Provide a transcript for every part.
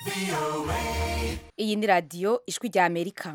Iyi ni radiyo ijwi rya Amerika.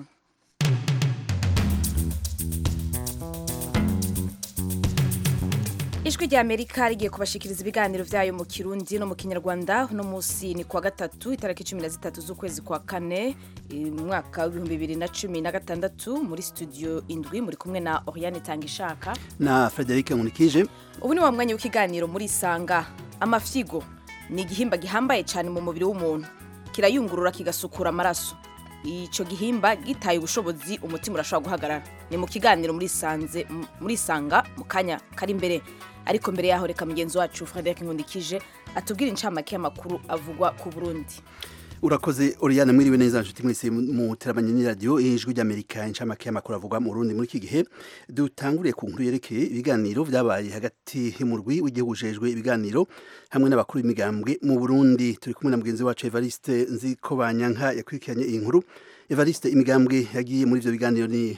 Ijwi rya Amerika rigiye kubashikiriza ibiganiro vyayo mu Kirundi no mu Kinyarwanda. Uno musi ni kuwa gatatu itariki 13 z'ukwezi kwa kane mwaka wa 2016 muri studio indwi muri kumwe na Oriane Tangishaka na Frederic Nkunikije. Ubu ni wa mwanya w'ikiganiro muri Sanga. Amafyigo ni igihimba gihambaye cyane mu mubiri w'umuntu, kirayungurura kigasukura amaraso. Ico gihimba gitaye ubushobozi umutima urashobora guhagarara. Ni mu kiganiro muri Sanga mu kanya kari imbere. Ariko mbere yaho reka mugenzi wacu Frederic Nkunikije atubwira incamake y'amakuru avugwa ku Burundi. Urakoze Oriane, mwiriwe neza nshuti mwese mu terabanye ni radio ijwi ry'Amerika. Incamake y'amakuru avugwa mu Burundi muri iki gihe. Dutanguriye ku nkuru yerekeye ibiganiro vyabaye hagati y'umurwi w'igihugu ujejwe ibiganiro hamwe n'abakuru b'imigambwe mu Burundi. Turi kumwe na mugenzi wacu Evariste Nzikobanyanka yakurikiranye iyi nkuru. Evariste, imigambwe yagiye muri ivyo biganiro ni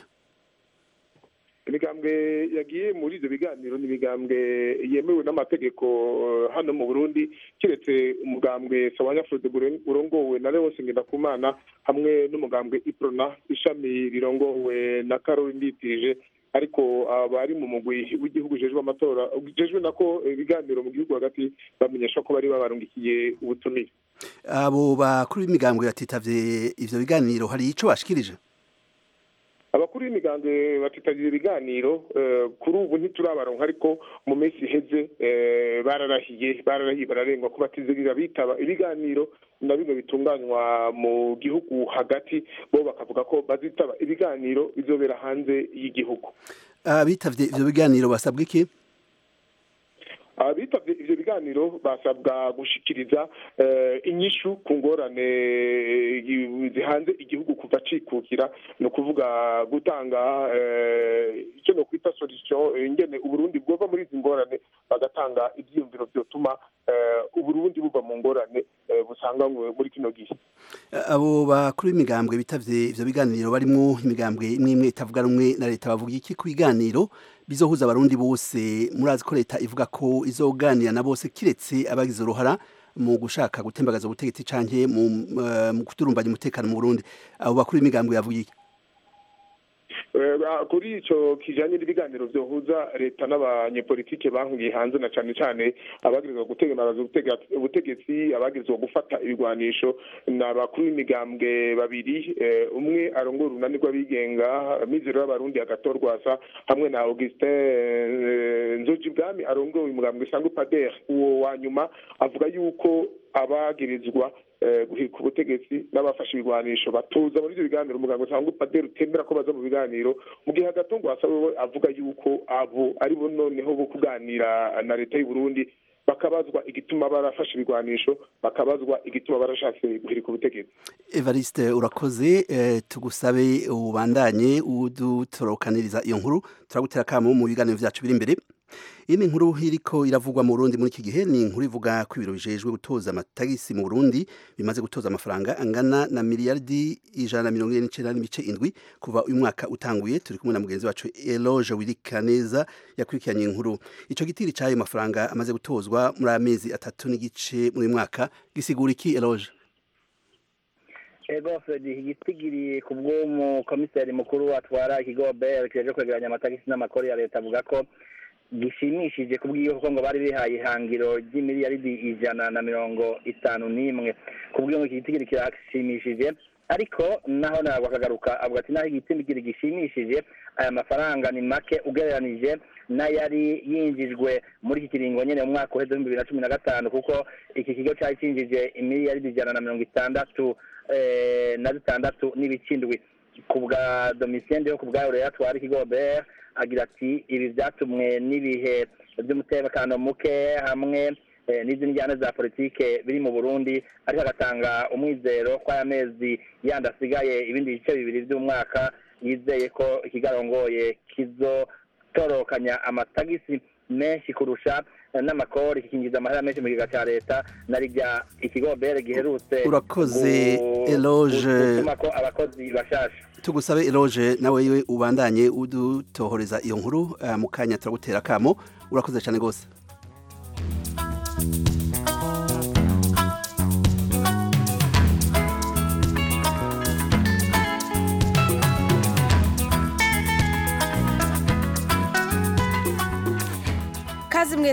imigambwe yagiye muri ivyo biganiro ni imigambwe yemewe n'amategeko hano mu Burundi, kiretse umugambwe Sawanya Frode urongowe na Leonce Ngendakumana hamwe n'umugambwe Iprona ishami rirongowe na Caroline Nditirije. Ariko abari mu mugwi w'igihugu ujejwe amatora ujejwe nako ibiganiro mu gihugu hagati bamenyesha ko bari babarungikiye ubutumire. Abo bakuru b'imigambwe batitavye ivyo biganiro hari ico bashikirije? Abakuru b'imigambwe batitavye ibiganiro kuri ubu ntiturabaronka, ariko mu minsi iheze bararahiye bararengwa ko batizigera bitaba ibiganiro na bimwe bitunganywa mu gihugu hagati, bo bakavuga ko bazitaba ibiganiro bizobera hanze y'igihugu. Bitavye ivyo biganiro basabwa iki? Abitavye ivyo biganiro basabwa gushikiriza inyishu ku ngorane zihanze igihugu kuva cikukira, no kuvuga gutanga icyo no kwita solution ingene Uburundi bwova muri izi ngorane, bagatanga ivyiyumviro vyotuma Uburundi buva mu ngorane busanga muri kino gihe. Abo bakuru b'imigambwe bitavye ivyo biganiro barimwo imigambwe imwe itavuga rumwe na leta bavuga iki ku biganiro bizohuza abarundi bose? Murazi ko leta ivuga ko izoganira na bose kiretse abagize uruhara mu gushaka gutembagaza ubutegetsi canke mu kuturumbanya umutekano mu Burundi. Abo bakuru b'imigambwe yavuga iki? Kuri ico kijanye n'ibiganiro vyohuza leta n'abanyepolitike bahungiye hanze, na cane cane abagirizwa gutegemaza ubutegetsi, abagirizwa gufata ibigwanisho, n'abakuru b'imigambwe babiri, umwe arongora urunani rw'abigenga Mizero y'Abarundi agatorwasa hamwe na Augustin Nzojibwami arongoye umugambwe Sango Pader. Uwo wa nyuma avuga yuko abagirizwa guhika ubutegetsi n'abafashe ibigwanisho batuza muri ivyo biganiro. Umugambwe Sango Pader utembera ko baza mu biganiro, mu gihe Agatongwasa wewe avuga yuko abo ari bo noneho bo kuganira na leta y'u Burundi, bakabazwa igituma barafashe ibigwanisho, bakabazwa igituma barashatse guhirika ubutegetsi. Evariste, urakoze. Tugusabe ubandanye udutorokaniriza iyo nkuru, turagutera kamo mu biganiro vyacu biri imbere. Iyi ni inkuru iriko iravugwa mu Burundi muri iki gihe. Ni inkuru ivuga ko ibiro bijejwe gutoza amatagisi mu Burundi bimaze gutoza amafaranga angana na miliyardi 149.7 kuva uyu mwaka utanguye. Turi kumwe na mugenzi wacu Eloge Wirikaneza yakurikiranye inkuru. Ico gitiri cayo mafaranga amaze gutozwa muri amezi 3 n'igice muri mwaka gisigura iki Eloge? Ego Fredi, igitigiri kubwo mu komiseri mukuru atwara ikigo BR kijeje kwegeranya amatagisi n'amakori ya leta avuga ko gishimishije kubwiyo ko ngo bari bihaye ihangiro ry'imiliyaridi 151. Kubwiyo ngo igitigiri kirashimishije, ariko naho ntabwo akagaruka avuga ati naho igitigiri gishimishije, aya mafaranga ni make ugereranije n'ayari yinjijwe muri iki kiringo nyene mu mwaka wa 2015, kuko iki kigo cyari cinjije imiliyaridi 166 n'ibicindwi. Kubwa Domitien yo kubwa Aurore atwara ikigo BR agira ati ibi vyatumwe n'ibihe by'umutekano muke hamwe n'izindi njyana za politike biri mu Burundi, ariko agatanga umwizero ko aya mezi yandi asigaye ibindi bice bibiri by'umwaka yizeye ko ikigarongoye kizotorokanya amatagisi menshi kurusha n'amakori, kikinjiza amahera menshi mu giga ca leta narirya ikigo BR giherutse. Urakoze Eloge, ko abakozi bashasha. Tugusabe Eloge nawe yiwe ubandanye udutohoreza iyo nkuru mu kanya turagutera kamo. Urakoze cyane gose.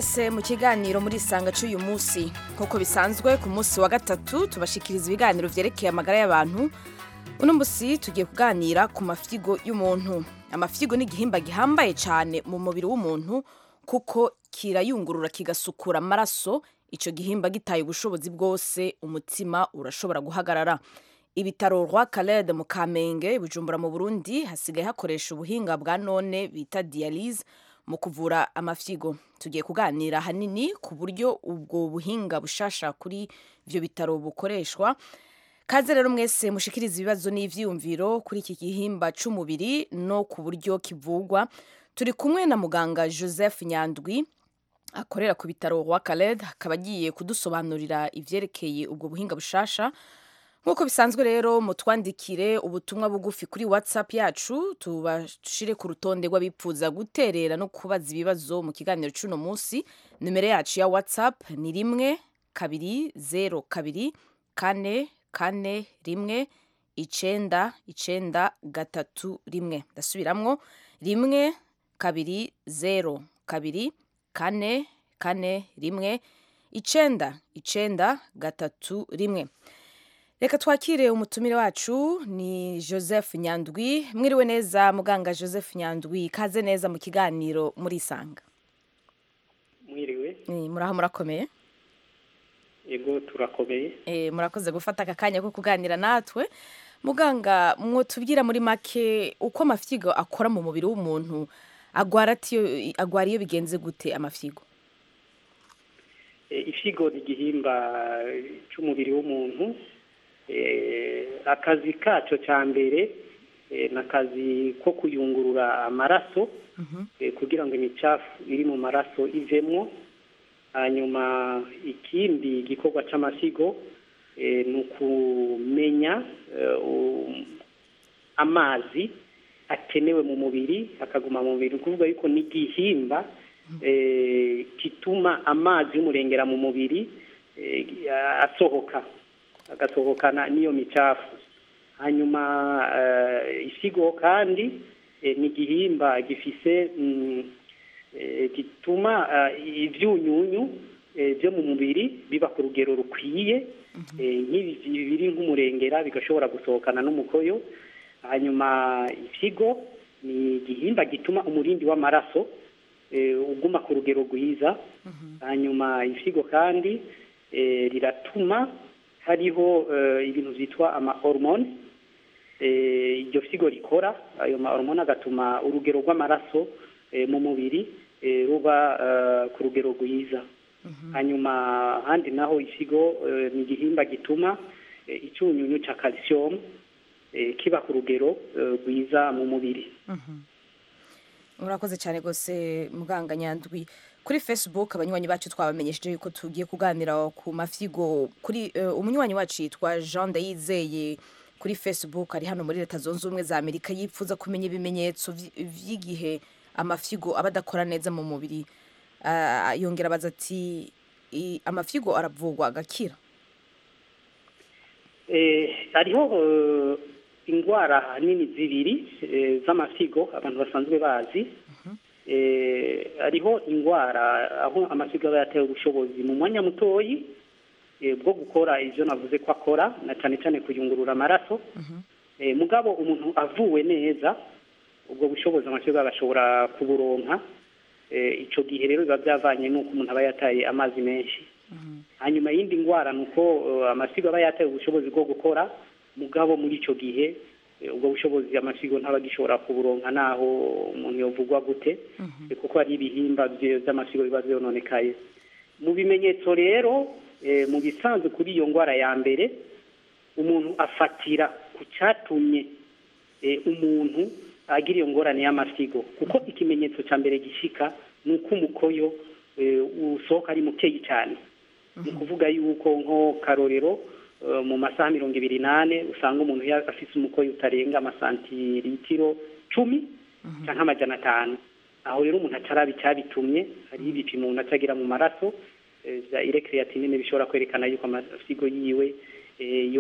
mwese mu kiganiro muri isanga cy'uyu munsi. Nk'uko bisanzwe ku munsi wa gatatu tubashikiriza ibiganiro vyerekeye amagara y'abantu. Uno munsi tugiye kuganira ku mafyigo y'umuntu. Amafyigo ni igihimba gihambaye cyane mu mubiri w'umuntu kuko kirayungurura kigasukura amaraso. Ico gihimba gitaye ubushobozi bwose umutima urashobora guhagarara. Ibitaro Roi Khaled mu Kamenge Bujumbura mu Burundi hasigaye hakoresha ubuhinga bwa none bita dialyse mu kuvura amafyigo. Tugiye kuganira hanini ku buryo ubwo buhinga bushasha kuri ivyo bitaro bukoreshwa. Kaze rero mwese mushikiriza ibibazo n'ivyiyumviro kuri iki gihimba c'umubiri no ku buryo kivugwa. Turi kumwe na muganga Joseph Nyandwi akorera ku bitaro Roi Khaled, akaba agiye kudusobanurira ivyerekeye ubwo buhinga bushasha. Nk'uko bisanzwe rero mutwandikire ubutumwa bugufi kuri WhatsApp yacu tubashire ku rutonde rw'abipfuza guterera no kubaza ibibazo mu kiganiro c'uno munsi. Numero yacu ya WhatsApp ni 1-2-0-2-1-9-9-3-1. Ndasubiramwo 1-2-0-2-4-4-1-9-9-3-1. Reka twakire umutumire wacu ni Joseph Nyandwi. Mwiriwe neza muganga Joseph Nyandwi, kaze neza mu kiganiro muri isanga. Mwiriwe. Muraho murakomeye? Yego turakomeye. Murakoze gufata akanya ko kuganira natwe. Muganga, mwotubwira muri make uko amafyigo akora mu mubiri w'umuntu, agwara iyo bigenze gute amafyigo? Ifyigo ni igihimba c'umubiri w'umuntu. Akazi kaco ca mbere n'akazi ko kuyungurura amaraso kugira ngo imicafu iri mu maraso ivemwo. Hanyuma ikindi gikorwa c'amafyigo ni ukumenya amazi akenewe mu mubiri akaguma mu mubiri. Kuvuga yuko ni igihimba kituma amazi y'umurengera mu mubiri agasohokana n'iyo micafu. Hanyuma ifyigo kandi ni igihimba gifise gituma ivyunyunyu byo mu mubiri biba ku rugero rukwiye, nk'ibi biri nk'umurengera bigashobora gusohokana n'umukoyo. Hanyuma ifyigo ni igihimba gituma umurindi w'amaraso uguma ku rugero rwiza. Hanyuma ifyigo kandi riratuma hariho ibintu vyitwa ama hormone iryo fyigo rikora. Ayo ma hormone agatuma urugero rw'amaraso mu mubiri ruba ku rugero rwiza. Hanyuma handi naho ifyigo ni igihimba gituma icyunyunyu ca calcium kiba ku rugero rwiza mu mubiri. Murakoze cyane gose muganga Nyandwi. Kuri Facebook abanywanyi bacu twabamenyesheje yuko tugiye kuganira ku mafyigo. Kuri umunywanyi wacu yitwa Jean Ndayizeye kuri Facebook ari hano muri Leta Zunze Ubumwe za Amerika, yipfuza kumenya ibimenyetso vy'igihe amafyigo abadakora neza mu mubiri. Yongera abaza ati amafyigo aravugwa agakira? Hariho ingwara nini zibiri z'amafyigo abantu basanzwe bazi. Hariho ingwara aho amafyigo aba yatewe ubushobozi mu mwanya mutoyi bwo gukora ivyo navuze ko akora, na cane cane kuyungurura amaraso. Mugabo umuntu avuwe neza ubwo bushobozi amafyigo agashobora kuburonka. Ico gihe rero biba byavanye nuko umuntu aba yataye amazi menshi. Hanyuma yindi ngwara nuko amafyigo aba yataye ubushobozi bwo gukora, mugabo muri ico gihe ubwo bushobozi amafyigo ntabagishobora kuburonka naho umuntu yovugwa gute, kuko ari ibihimba by'amafyigo biba vyononekaye. Mu bimenyetso rero mu bisanzwe kuri iyo ngwara ya mbere umuntu afatira ku cyatumye umuntu agira iyo ngorane y'amafyigo, kuko ikimenyetso ca mbere gishika nuko umukoyo usohoka ari mukeyi cyane. Ni kuvuga yuko nko karorero mu masaha 28 usanga umuntu afise umukoyo utarenga amasantiritiro 10 canke amajana 5. Aho rero umuntu acarabi cyabitumye, hari ibipimo umuntu acagira mu maraso za creatinine bishobora kwerekana yuko amafyigo yiwe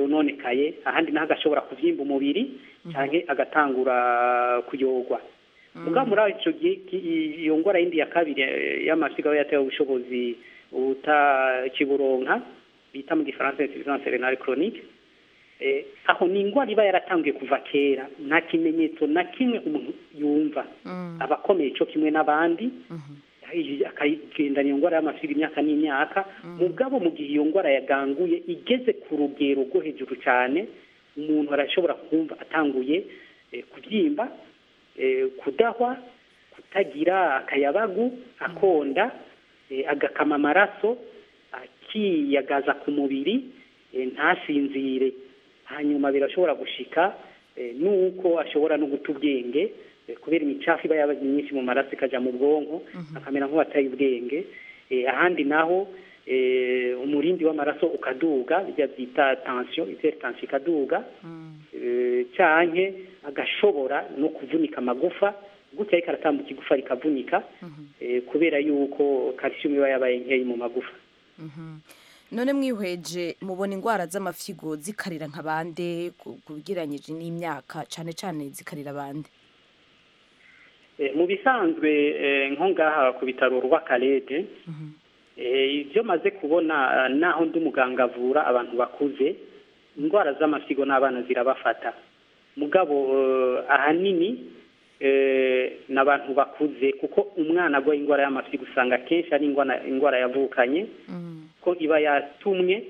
yononekaye. Ahandi naho agashobora kuvyimba umubiri canke agatangura kuyogwa. mugabo muri ico gihe iyo ngwara yindi ya kabiri y'amasigo aba yatewe ubushobozi utakiburonka bita mu gifaransa insuffisance rénale chronique, aho ni ingwara iba yaratangiye kuva kera, nta kimenyetso na kimwe umuntu yumva, aba akomeye cyo kimwe n'abandi, akagendana iyo ngwara y'amasigo imyaka n'imyaka, mugabo mu gihe iyo ngwara yaganguye igeze ku rugero rwo hejuru cyane, umuntu arashobora kumva atanguye kubyimba, kudahwa, kutagira akayabagu, akonda, agakama amaraso, akiyagaza ku mubiri, ntasinzire. Hanyuma birashobora gushika nuko ashobora no guta ubwenge kubera imicafu iba yabaye myinshi mu maraso ikaja mu bwonko, akamera nk'uwataye ubwenge. Ahandi naho umurindi w'amaraso ukaduga, bijya byita tension, hypertension ikaduga, canke agashobora no kuvunika amagufa, gutya ariko aratambuka igufa rikavunika, kubera yuko calcium iba yabaye nkeyi mu magufa. None mwihweje mubona ingwara z'amafyigo zikarira nka bande kugereranyije n'imyaka, cane cane zikarira bande? Mu bisanzwe nko ngaha ku bitaro rw'Akarere, ibyo maze kubona naho ndi muganga avura abantu bakuze, ingwara z'amafyigo n'abana zirabafata, mugabo ahanini n'abantu bakuze, kuko umwana agwaye ingwara y'amafyigo usanga kenshi ari ingwara yavukanye, ko iba yatumwe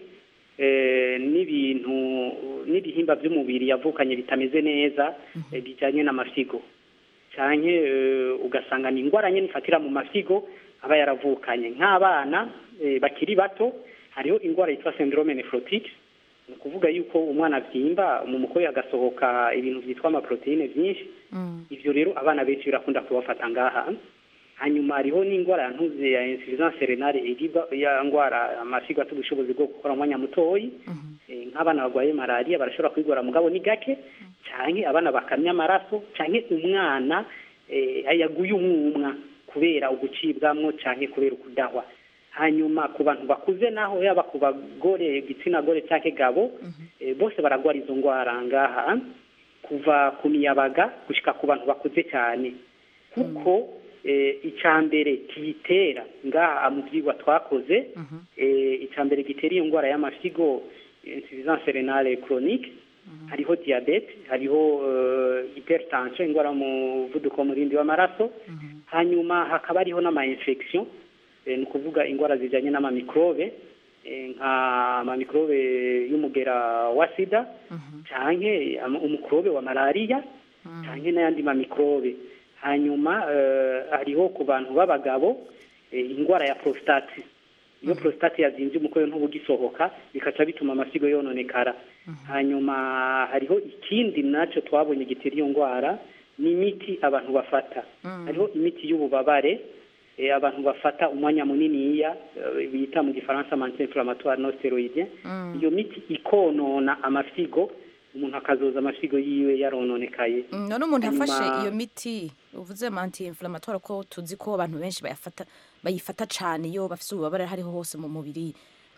n'ibihimba by'umubiri yavukanye bitameze neza, bijyanye n'amafyigo, cyane ugasanga ni ingwara nyine ifatira mu mafyigo aba yaravukanye. Nk'abana bakiri bato hariho ingwara yitwa syndrome nephrotique, ni ukuvuga yuko umwana abyimba mu mukoyo hagasohoka ibintu byitwa amaproteine byinshi, ibyo rero abana benshi birakunda kubafata ngaha. Hanyuma hariho n'ingwara yantuze ya insuffisance rénale iriba, ya ngwara amafyigo ata ubushobozi bwo gukora umwanya mutoyi, nk'abana barwaye malaria barashobora kwigora mugabo ni gake, canke abana bakamya amaraso, canke umwana yaguye umwumwa kubera ugucibwamwo canke kubera ukudahwa. Hanyuma ku bantu bakuze naho yaba ku bagore, igitsina gore canke gabo, bose baragwara izo ngwara ngaha, kuva ku miyabaga gushika ku bantu bakuze cyane, kuko icambere kiyitera ngaha mu byigwa twakoze, icambere gitera iyo ngwara y'amafyigo insuffisance rénale chronique, hariho diabete, hariho hypertension, ingwara y'umuvuduko murindi w'amaraso, hanyuma hakaba hariho n'ama infection, ni ukuvuga ingwara zijanye n'amamikrobe, nk'amamikrobe y'umugera wa sida, canke umukrobe wa malaria, canke n'ayandi mamikrobe. Hanyuma hariho ku bantu b'abagabo ingwara ya prostate, iyo prostate yazinze umukoyo ntubugisohoka bikaca bituma amafyigo yononekara. Hanyuma hariho ikindi naco twabonye gitera iyo ngwara, ni imiti abantu bafata. Hariho imiti y'ububabare abantu bafata umwanya muniniya, bita mu gifaransa anti-inflammatoire non stéroïdien. Iyo miti ikonona amafyigo, umuntu akazoza amafyigo yiwe yarononekaye. None umuntu afashe iyo miti uvuze anti-inflammatoire, ko tuzi ko abantu benshi bayifata cyane iyo bafite ububabare hariho hose mu mubiri,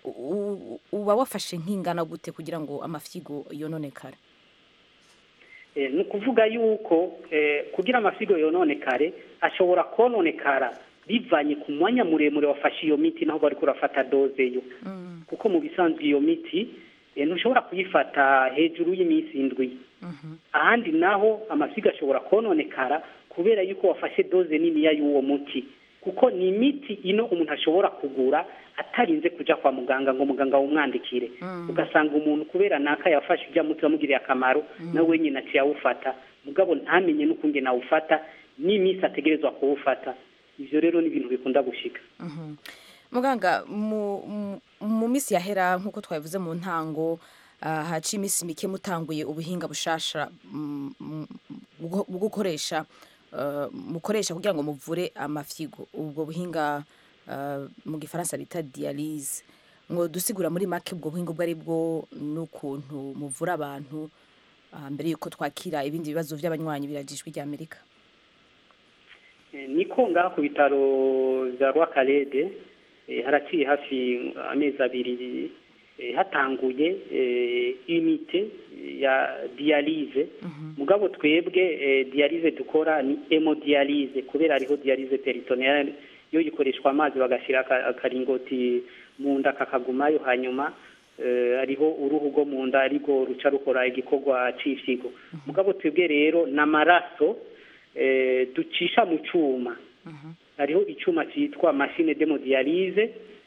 uba wafashe nk'ingana gute kugira ngo amafyigo yononekare? Ni ukuvuga yuko kugira amafyigo yononekare ashobora kononekara bivanye ku mwanya muremure wafashe iyo miti naho bari kurafata doze yo, kuko mu bisanzwe iyo miti ntushobora kuyifata hejuru y'iminsi 7. Ahandi naho amafyigo ashobora kononekara kubera yuko wafashe doze nini y'uwo muti, kuko ni imiti ino umuntu ashobora kugura atarinze kuja kwa muganga ngo muganga umwandikire. Ugasanga umuntu kubera naka yafashe ibya muti wamugiriye akamaro, nawe nyine ati yawufata, mugabo ntamenye n'ukunge nawufata n'imisi ategerezwa kuwufata. Ivyo rero ni ibintu bikunda gushika. Muganga, mu misi yahera nk'uko twabivuze mu ntango, haci imisi mike mutanguye ubuhinga bushasha gukoresha mukoresha kugira ngo muvure amafyigo. Ubwo buhinga mu gifaransa bita dialyse, ngo dusigura muri make ubwo buhinga bwari bwo n'ukuntu muvura abantu mbere yuko twakira ibindi bibazo by'abanywanyi birajishwe rya Amerika. Niko ngaha ku bitaro za Rwakarede haraciye hafi amezi 2 hatanguye unité ya dialyse mugabo twebwe dialyse dukora ni hemodialyse kubera ariho dialyse peritoneale yo ikoreshwa amazi bagashira akaringoti mu nda kakagumayo hanyuma ariho uruhu rwo mu nda ariko ruca rukora igikorwa c'ifyigo mugabo twebwe rero n'amaraso ducisha mu cuma hariho icuma cyitwa machine d'hemodialyse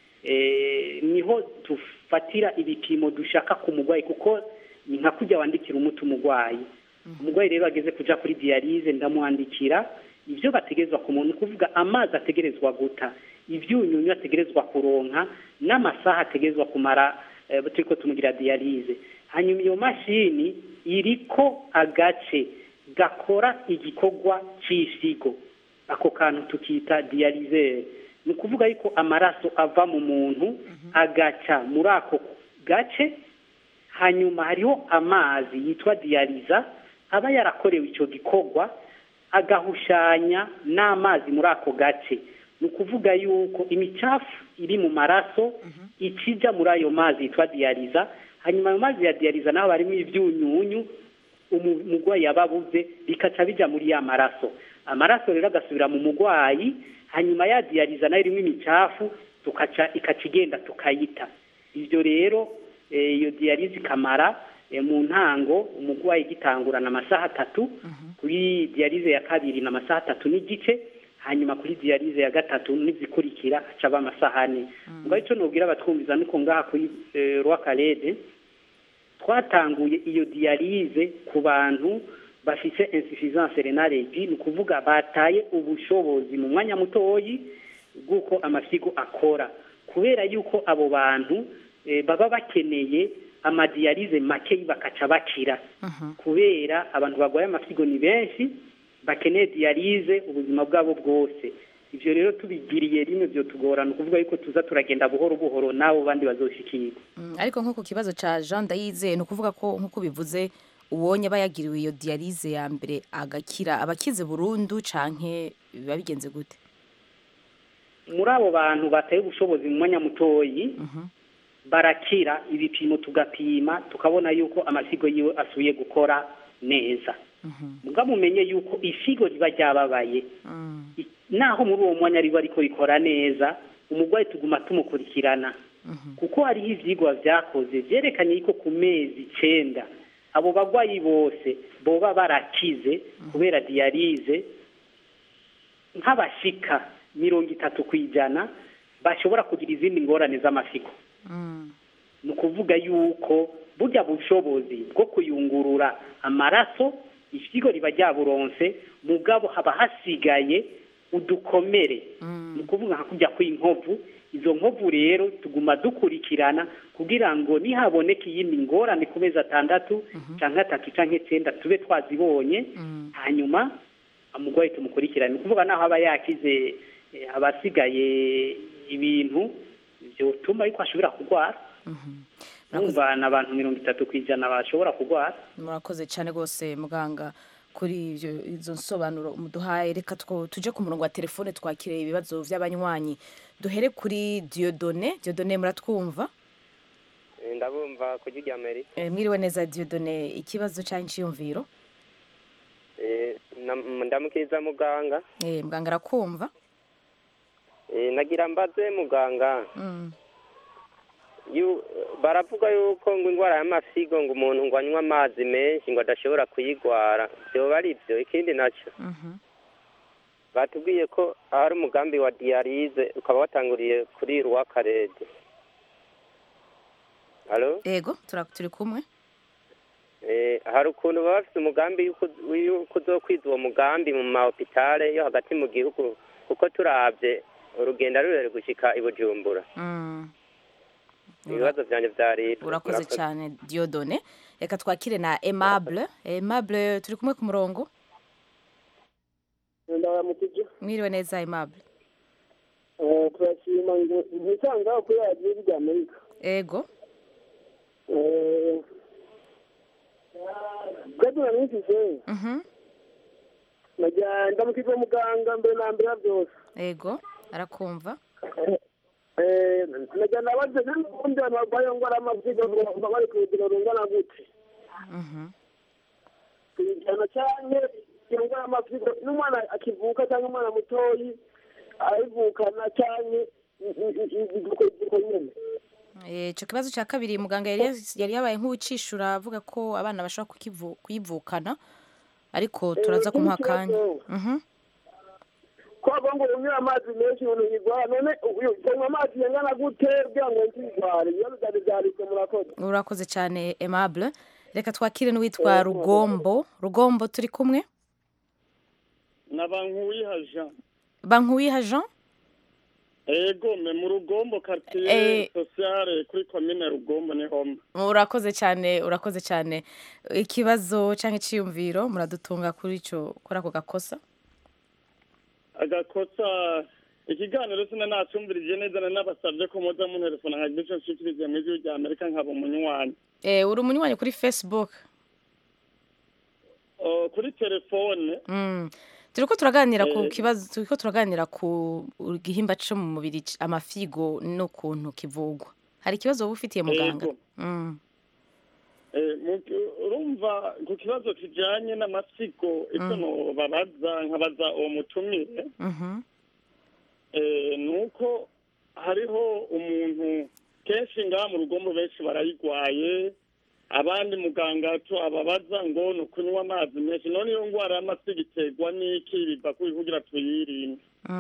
niho tufatira ibipimo dushaka ku mugwayi kuko ni nka kujya wandikira umuti umugwayi umugwayi rero ageze kuja kuri dialyse ndamwandikira ivyo bategerezwa ku muntu kuvuga amazi ategerezwa guta ivyunyunyu ategerezwa kuronka n'amasaha ategerezwa kumara turiko tumugira dialyse hanyuma iyo mashini iriko agace gakora igikorwa c'ifyigo ako kantu tukita dialyse ni ukuvuga yuko amaraso ava mu muntu agaca muri ako gace hanyuma hariho amazi yitwa dialyza aba yarakorewe icyo gikorwa agahushanya n'amazi muri ako gace ni ukuvuga yuko imicafu iri mu maraso ikija muri ayo mazi yitwa dialyza hanyuma ayo mazi ya dialyza naho harimo ivyunyunyu umugwayi yababuze bikaca bija muri ya maraso amaraso rero agasubira mu mugwayi hanyuma ya dialyza nayo irimo imicafu ikaca igenda tukayita ivyo rero iyo dialyze ikamara mu ntango umugwayi gitangurana amasaha 3 kuri dialyze ya kabiri na amasaha 3 n'igice hanyuma kuri dialyze ya gatatu nizikurikira acaba amasaha 4 ngo ico nogira batwumviza niko ngaha kuri Roi Kalede twatanguye iyo dialyse ku bantu bafise insuffisance renale aiguë ni kuvuga bataye ubushobozi mu mwanya mutoyi bw'uko amafyigo akora kubera yuko abo bantu baba bakeneye amadialyse make bakaca bakira kubera abantu bagwaye amafyigo ni benshi bakeneye dialyse ubuzima bwabo bwose ivyo rero tubigiriye rimwe byo tugorana kuvuga yuko tuza turagenda buhoro buhoro nabo bandi bazoshikirwa ariko nko ku kibazo ca Jean Ndayize ni ukuvuga ko nkuko bivuze ubonye bayagiriwe iyo dialyse ya mbere agakira abakize burundu canke biba bigenze gute muri abo bantu bataye ubushobozi mu mwanya mutoyi barakira ibipimo tugapima tukabona yuko amasigo yiwe asubiye gukora neza mugabo umenye yuko ifigo riba ryababaye naho muri uwo mwanya riba ariko rikora neza umugwayi tuguma tumukurikirana kuko hariho ivyigwa vyakoze vyerekanye yuko ku mezi 9 abo bagwayi bose boba barakize kubera dialyse nk'abashika 30% bashobora kugira izindi ngorane z'amafiko ni ukuvuga yuko burya bushobozi bwo kuyungurura amaraso ifyigo riba ryaburonse mugabo haba hasigaye udukomere ni ukuvuga nka kujya kw'inkovu izo nkovu rero tuguma dukurikirana kugira ngo nihaboneka iyindi ngorane ku mezi 6 canke 3 canke 9 tube twazibonye hanyuma umugwayi tumukurikirana ni ukuvuga naho aba yakize abasigaye ibintu vyotuma ariko ashobora kugwara numvana abantu 30% bashobora kugwara murakoze cyane gose muganga kuri izo nsobanuro umuduhaye reka tuje ku murongo wa telefone twakire ibibazo by'abanywanyi duhere kuri Dieudonné muratwumva ndabumva kujya ijya Amerika mwiriwe neza Dieudonné ikibazo cyane cyiyumviro ndamukiza muganga muganga arakumva nagira mbaze muganga baravuga yuko ngo indwara y'amafyigo ngo umuntu ngo anywa amazi menshi ngo adashobora kuyigwara byoba ari byo ikindi nacyo batubwiye ko hari umugambi wa dialyse ukaba watanguriye kuri Roi Kalede yego turi kumwe hari ukuntu baba bafite umugambi yuko uzokwiza uwo mugambi mu mahopitale yo hagati mu gihugu kuko turabye urugendo rurerure gushika i Bujumbura ibibazo byanjye byari urakoze cyane Dieudonné reka twakire na Aimable turi kumwe ku murongo mwiriwe neza Aimable turashima ngo ntitanga ko yagiye bijya Amerika ego kaduna nifise najya ndamukirwa muganga mbere na mbere byose ego arakumva najya nabaze n'ubundi abantu barwaye indwara y'amavyigo baba bari ku rugero rungana gute kuyijana canke iyo ndwara y'amavyigo n'umwana akivuka cyangwa umwana mutoyi arayivukana canke ivuko nyene. Ico kibazo cya kabiri muganga yari yabaye nk'uwicishura avuga ko abana bashobora kuyivukana ariko turaza kumuha akanya. Ko ngo unywa amazi menshi umuntu yigwara none unywa amazi yangana gute kugira ngo ntiyigware iyo bizarizwe murakoze. Urakoze cyane Aimable. Reka twakire n'uwitwa Rugombo turi kumwe. Bankuwiha Jean ego mu Rugombo quartier sociale kuri commune Rugombo ni home. Urakoze cyane ikibazo cyangwa iciyumviro muradutunga kuri ako gakosa. Agakosa ikiganiro sina nacumbirije neza n'abasabye ko moza mu telefone nka gice nshikirize mu gihugu cya Amerika nkaba umunywanyi. Uri umunywanyi kuri Facebook? Kuri telefone. Turiko turaganira ku kibazo, turiko turaganira ku gihimba cyo mu mubiri amafigo no kuntu kivugwa. Hari ikibazo bufitiye muganga? Urumva ku kibazo kijanye n'amasigo icyo no babaza nkabaza uwo mutumire nuko hariho umuntu kenshi ngaha mu Rugombo benshi barayigwaye abandi muganga to ababaza ngo no kunywa amazi menshi none iyo ngwara y'amasigo iterwa n'iki biva kugira tuyirinde.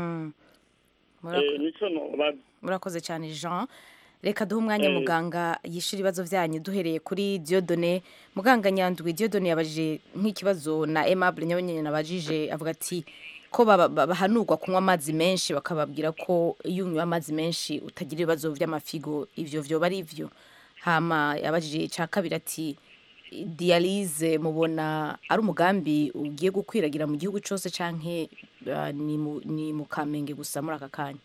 Nico no babaza. Murakoze cyane Jean. Reka duhe umwanya muganga yishura ibibazo byanyu duhereye kuri Dieudonné. Muganga Nyandwi, Dieudonné yabajije nk'ikibazo na Aimable Nyabonyenye nabajije avuga ati ko bahanurwa kunywa amazi menshi bakababwira ko iyo unywa amazi menshi utagira ibibazo by'amafigo ivyo vyo bari ivyo. Hama yabajije icya kabiri ati dialyse mubona ari umugambi ugiye gukwiragira mu gihugu cyose canke ni mu Kamenge gusa muri aka kanya?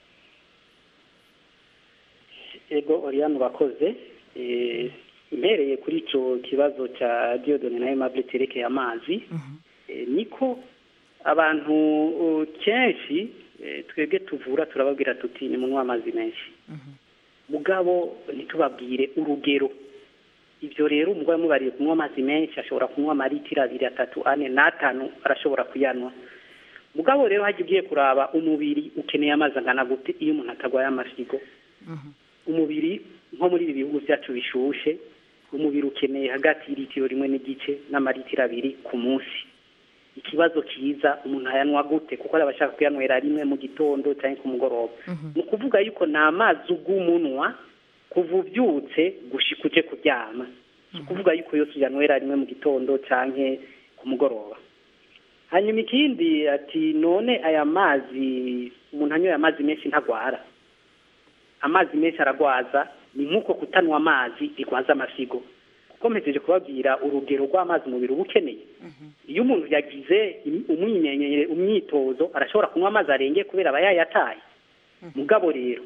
Ego Oriane urakoze. Mbereye kuri ico kibazo cya Dieudonné na Aimable terekeye amazi niko abantu kenshi twebwe tuvura turababwira tuti ni munywa amazi menshi mugabo ntitubabwire urugero. Ivyo rero umugabo mubariye kunywa amazi menshi ashobora kunywa amaritiro 2, 3, 4, 5 arashobora kuyanwa. Mugabo rero hagiye kuraba umubiri ukeneye amazi angana gute iyo umuntu atagwaye amasigo. Umubiri nko muri ibi bihugu byacu bishushe umubiri ukeneye hagati y'ilitiro 1 n'amaritiro 2 ku munsi. Ikibazo kiza umuntu ayanwa gute kuko arabashaka kuyanwera rimwe mu gitondo cyangwa ku mugoroba. Mu kuvuga yuko na amazi ugumunwa kuvubyutse gushikuje kuryama. Kuvuga yuko yose uyanwera rimwe mu gitondo cyangwa ku mugoroba. Hanyuma ikindi ati none aya mazi umuntu anyoye amazi menshi ntagwara. Amazi menshi aragwaza ni nkuko kutanwa amazi bigwaza amasigo. Kuko mpejeje kubabwira urugero rw'amazi mu biru bukeneye. Iyo umuntu yagize umwitozo arashobora kunywa amazi arenge kubera bayayataye. Mugabo rero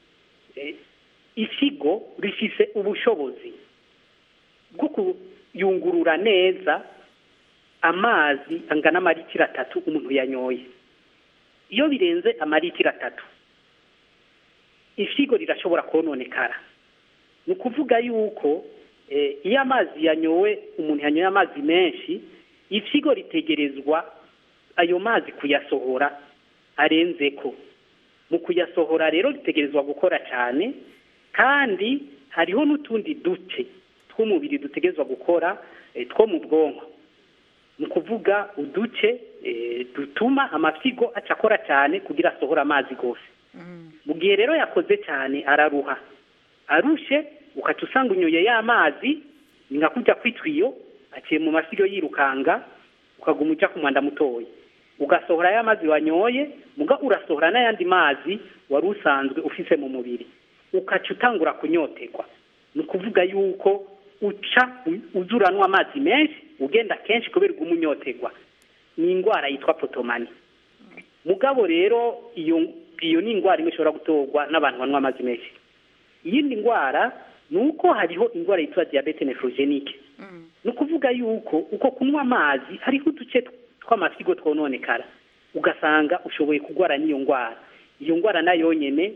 isigo rifise ubushobozi bwo kuyungurura neza amazi angana amaritiro 3 umuntu yanyoye. Iyo birenze amaritiro 3 isigo rirashobora kononekara. Ni kuvuga yuko iyo amazi yanyowe umuntu yanyoye amazi menshi isigo ritegerezwa ayo mazi kuyasohora arenzeko. Mu kuyasohora rero ritegerezwa gukora cyane kandi hariho n'utundi duce tw'umubiri dutegerezwa gukora two mu bwonko. Mu kuvuga uduce dutuma amasigo acakora cyane kugira asohora amazi gose. Mu gihe rero yakoze cyane araruha. Arushe ukaca usanga unyoye y'amazi ni nka kujya kwitwiyo aciye mu masigo yirukanga ukaguma uja ku mwanda mutoyi. Ugasohora y'amazi wanyoye muga urasohora n'ayandi mazi wari usanzwe ufise mu mubiri. Ukaca utangura kunyotegwa. Ni kuvuga yuko uca uzuranwa amazi menshi ugenda kenshi kubera umunyotegwa. Ni ingwara yitwa potomani. Mugabo rero iyo ni ingwara imwe ishobora gutorwa n'abantu banywa amazi menshi. Iyindi ngwara nuko hariho ingwara yitwa diabete nephrogenique. Ni kuvuga yuko uko kunywa amazi hariho uduce tw'amasigo twononekara ugasanga ushoboye kugwara n'iyo ngwara. Iyo ngwara nayo nyene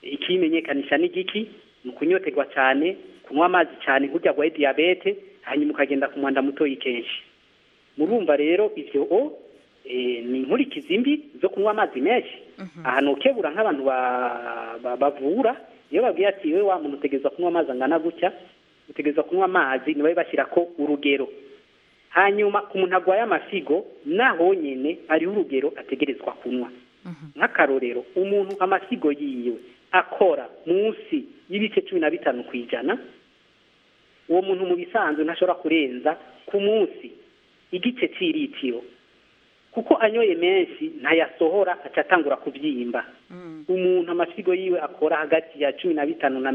ikimenyekanisha n'igiki ni ukunyoterwa cyane, kunywa amazi cyane nk'urya arwaye diyabete, hanyuma ukagenda ku mwanda mutoyi kenshi. Murumva rero ivyo ni inkurikizi mbi zo kunywa amazi menshi. Ahantu ukebura nk'abantu bavura, iyo babwiye ati wewe wa muntu utegerezwa kunywa amazi angana gutya, utegerezwa kunywa amazi, nibabe bashyirako urugero. Hanyuma ku muntu arwaye amasigo naho nyene hariho urugero ategerezwa kunywa. Nk'akarorero, umuntu amasigo yiwe akora munsi y'ibice 15 kw'ijana, uwo muntu mu bisanzwe ntashobora kurenza ku munsi igice c'iritiro, kuko anyoye menshi ntayasohora acatangura kuvyimba. Umuntu amasigo yiwe akora hagati ya 15 na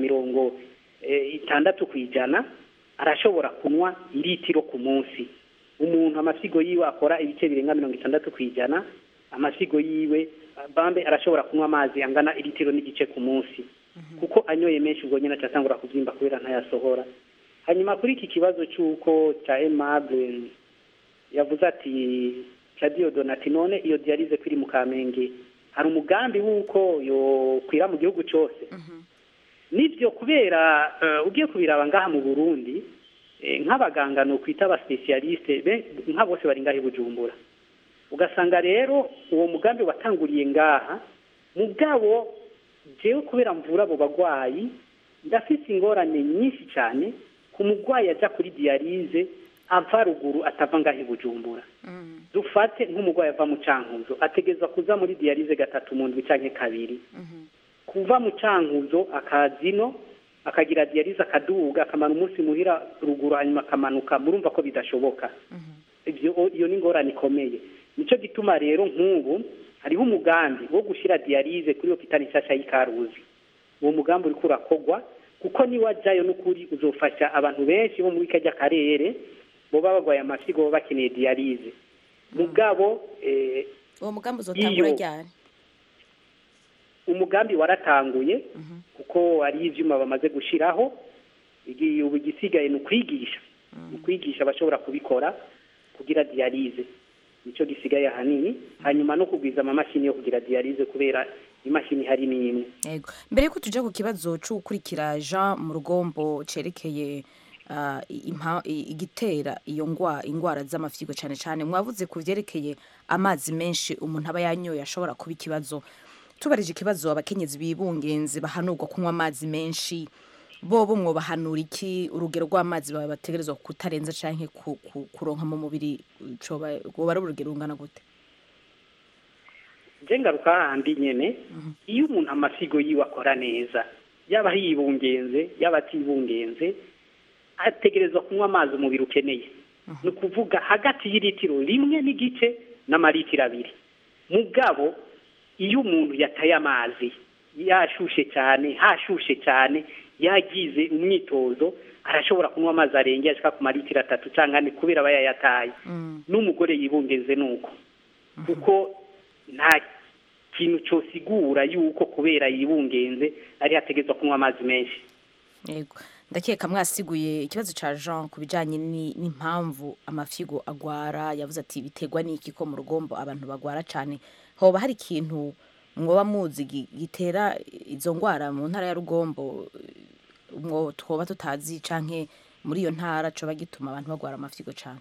60 kw'ijana arashobora kunywa iritiro ku munsi. Umuntu amasigo yiwe akora ibice birenga 60 kw'ijana, amasigo yiwe bambe arashobora kunywa amazi angana iritiro n'igice ku munsi, kuko anyoye menshi ubwo nyine acatangura kuvyimba kubera ntayasohora. Hanyuma kuri iki kibazo cy'uko cya Aimable yavuze ati cya Diodonati, none iyo dialyse kwiri mu Kamenge hari umugambi w'uko yo kwira mu gihugu cyose? Nivyo, kubera ugiye kubiraba ngaha mu Burundi nk'abaganga no kwita aba specialiste nka bose bari ngahe Bujumbura, ugasanga rero uwo mugambi watanguriye ngaha mugabo jewe kubera mvura abo bagwayi ndafise ingorane nyinshi cyane ku mugwayi aja kuri dialyse ava ruguru atava ngahe Bujumbura. Dufate nk'umugwayi ava mu Cankuzo ategeza kuza muri dialyse gatatu mu ndwi canke kabiri, kuva mu Cankuzo akazino akagira dialyse akaduga akamara umunsi muhira ruguru hanyuma akamanuka, murumva ko bidashoboka. Iyo ni ingorane ikomeye. Nico gituma rero nk'ubu hariho umugambi wo gushira dialyse kuri hopitali nshasha y'Ikaruzi. Uwo mugambi uriko urakogwa, kuko ni wajayo n'ukuri uzofasha abantu benshi bo muri kajya karere bo bagwaye amasigo bo bakeneye dialyse. Mugabo uwo mugambi uzotangura ryari? Umugambi waratanguye kuko ari ivyuma bamaze gushiraho, ubu igisigaye ni ukwigisha abashobora kubikora kugira dialyse. Nico gisigaye ahanini, hanyuma no kugwiza amamashini yo kugira dialyse kubera imashini hari n'imwe. Yego, mbere yuko tuje ku kibazo c'ukurikira Jean mu Rugombo cerekeye igitera iyo ingwara z'amafyigo cyane cyane, mwavuze ku vyerekeye amazi menshi umuntu aba yanyoye ashobora kuba ikibazo. Tubarije ikibazo abakenyezi bibungenze bahanurwa kunywa amazi menshi, bobo mwobahanura iki? Urugero rw'amazi baba bategerezwa kutarenza canke kuronka mu mubiri coba ari urugero rungana gute? Ngaruka handi nyene, iyo umuntu amasigo yiwe akora neza, yaba yibungenze yaba atibungenze, ategerezwa kunywa amazi umubiri ukeneye. Ni kuvuga hagati y'iritiro rimwe n'igice n'amaritiro 2. Mugabo iyo umuntu yataye amazi yashushe cyane yagize umwitozo, arashobora kunywa amazi arengeye ashika ku maritiro 3 cyangwa 4 kubera bayayataye. N'umugore yibungenze nuko, kuko nta kintu cyosigura yuko kubera yibungenze ari hategezwa kunywa amazi menshi. Yego, ndakeka mwasiguye ikibazo ca Jean kubijanye n'impamvu amafyigo agwara. Yavuze ati biterwa n'iki ko mu Rugombo abantu bagwara cyane. Hoba hari ikintu mwoba muzi gitera izo ngwara mu ntara ya Rugombo mwo twoba tutazi, canke muri iyo ntara coba gituma abantu bagwara amafyigo cyane?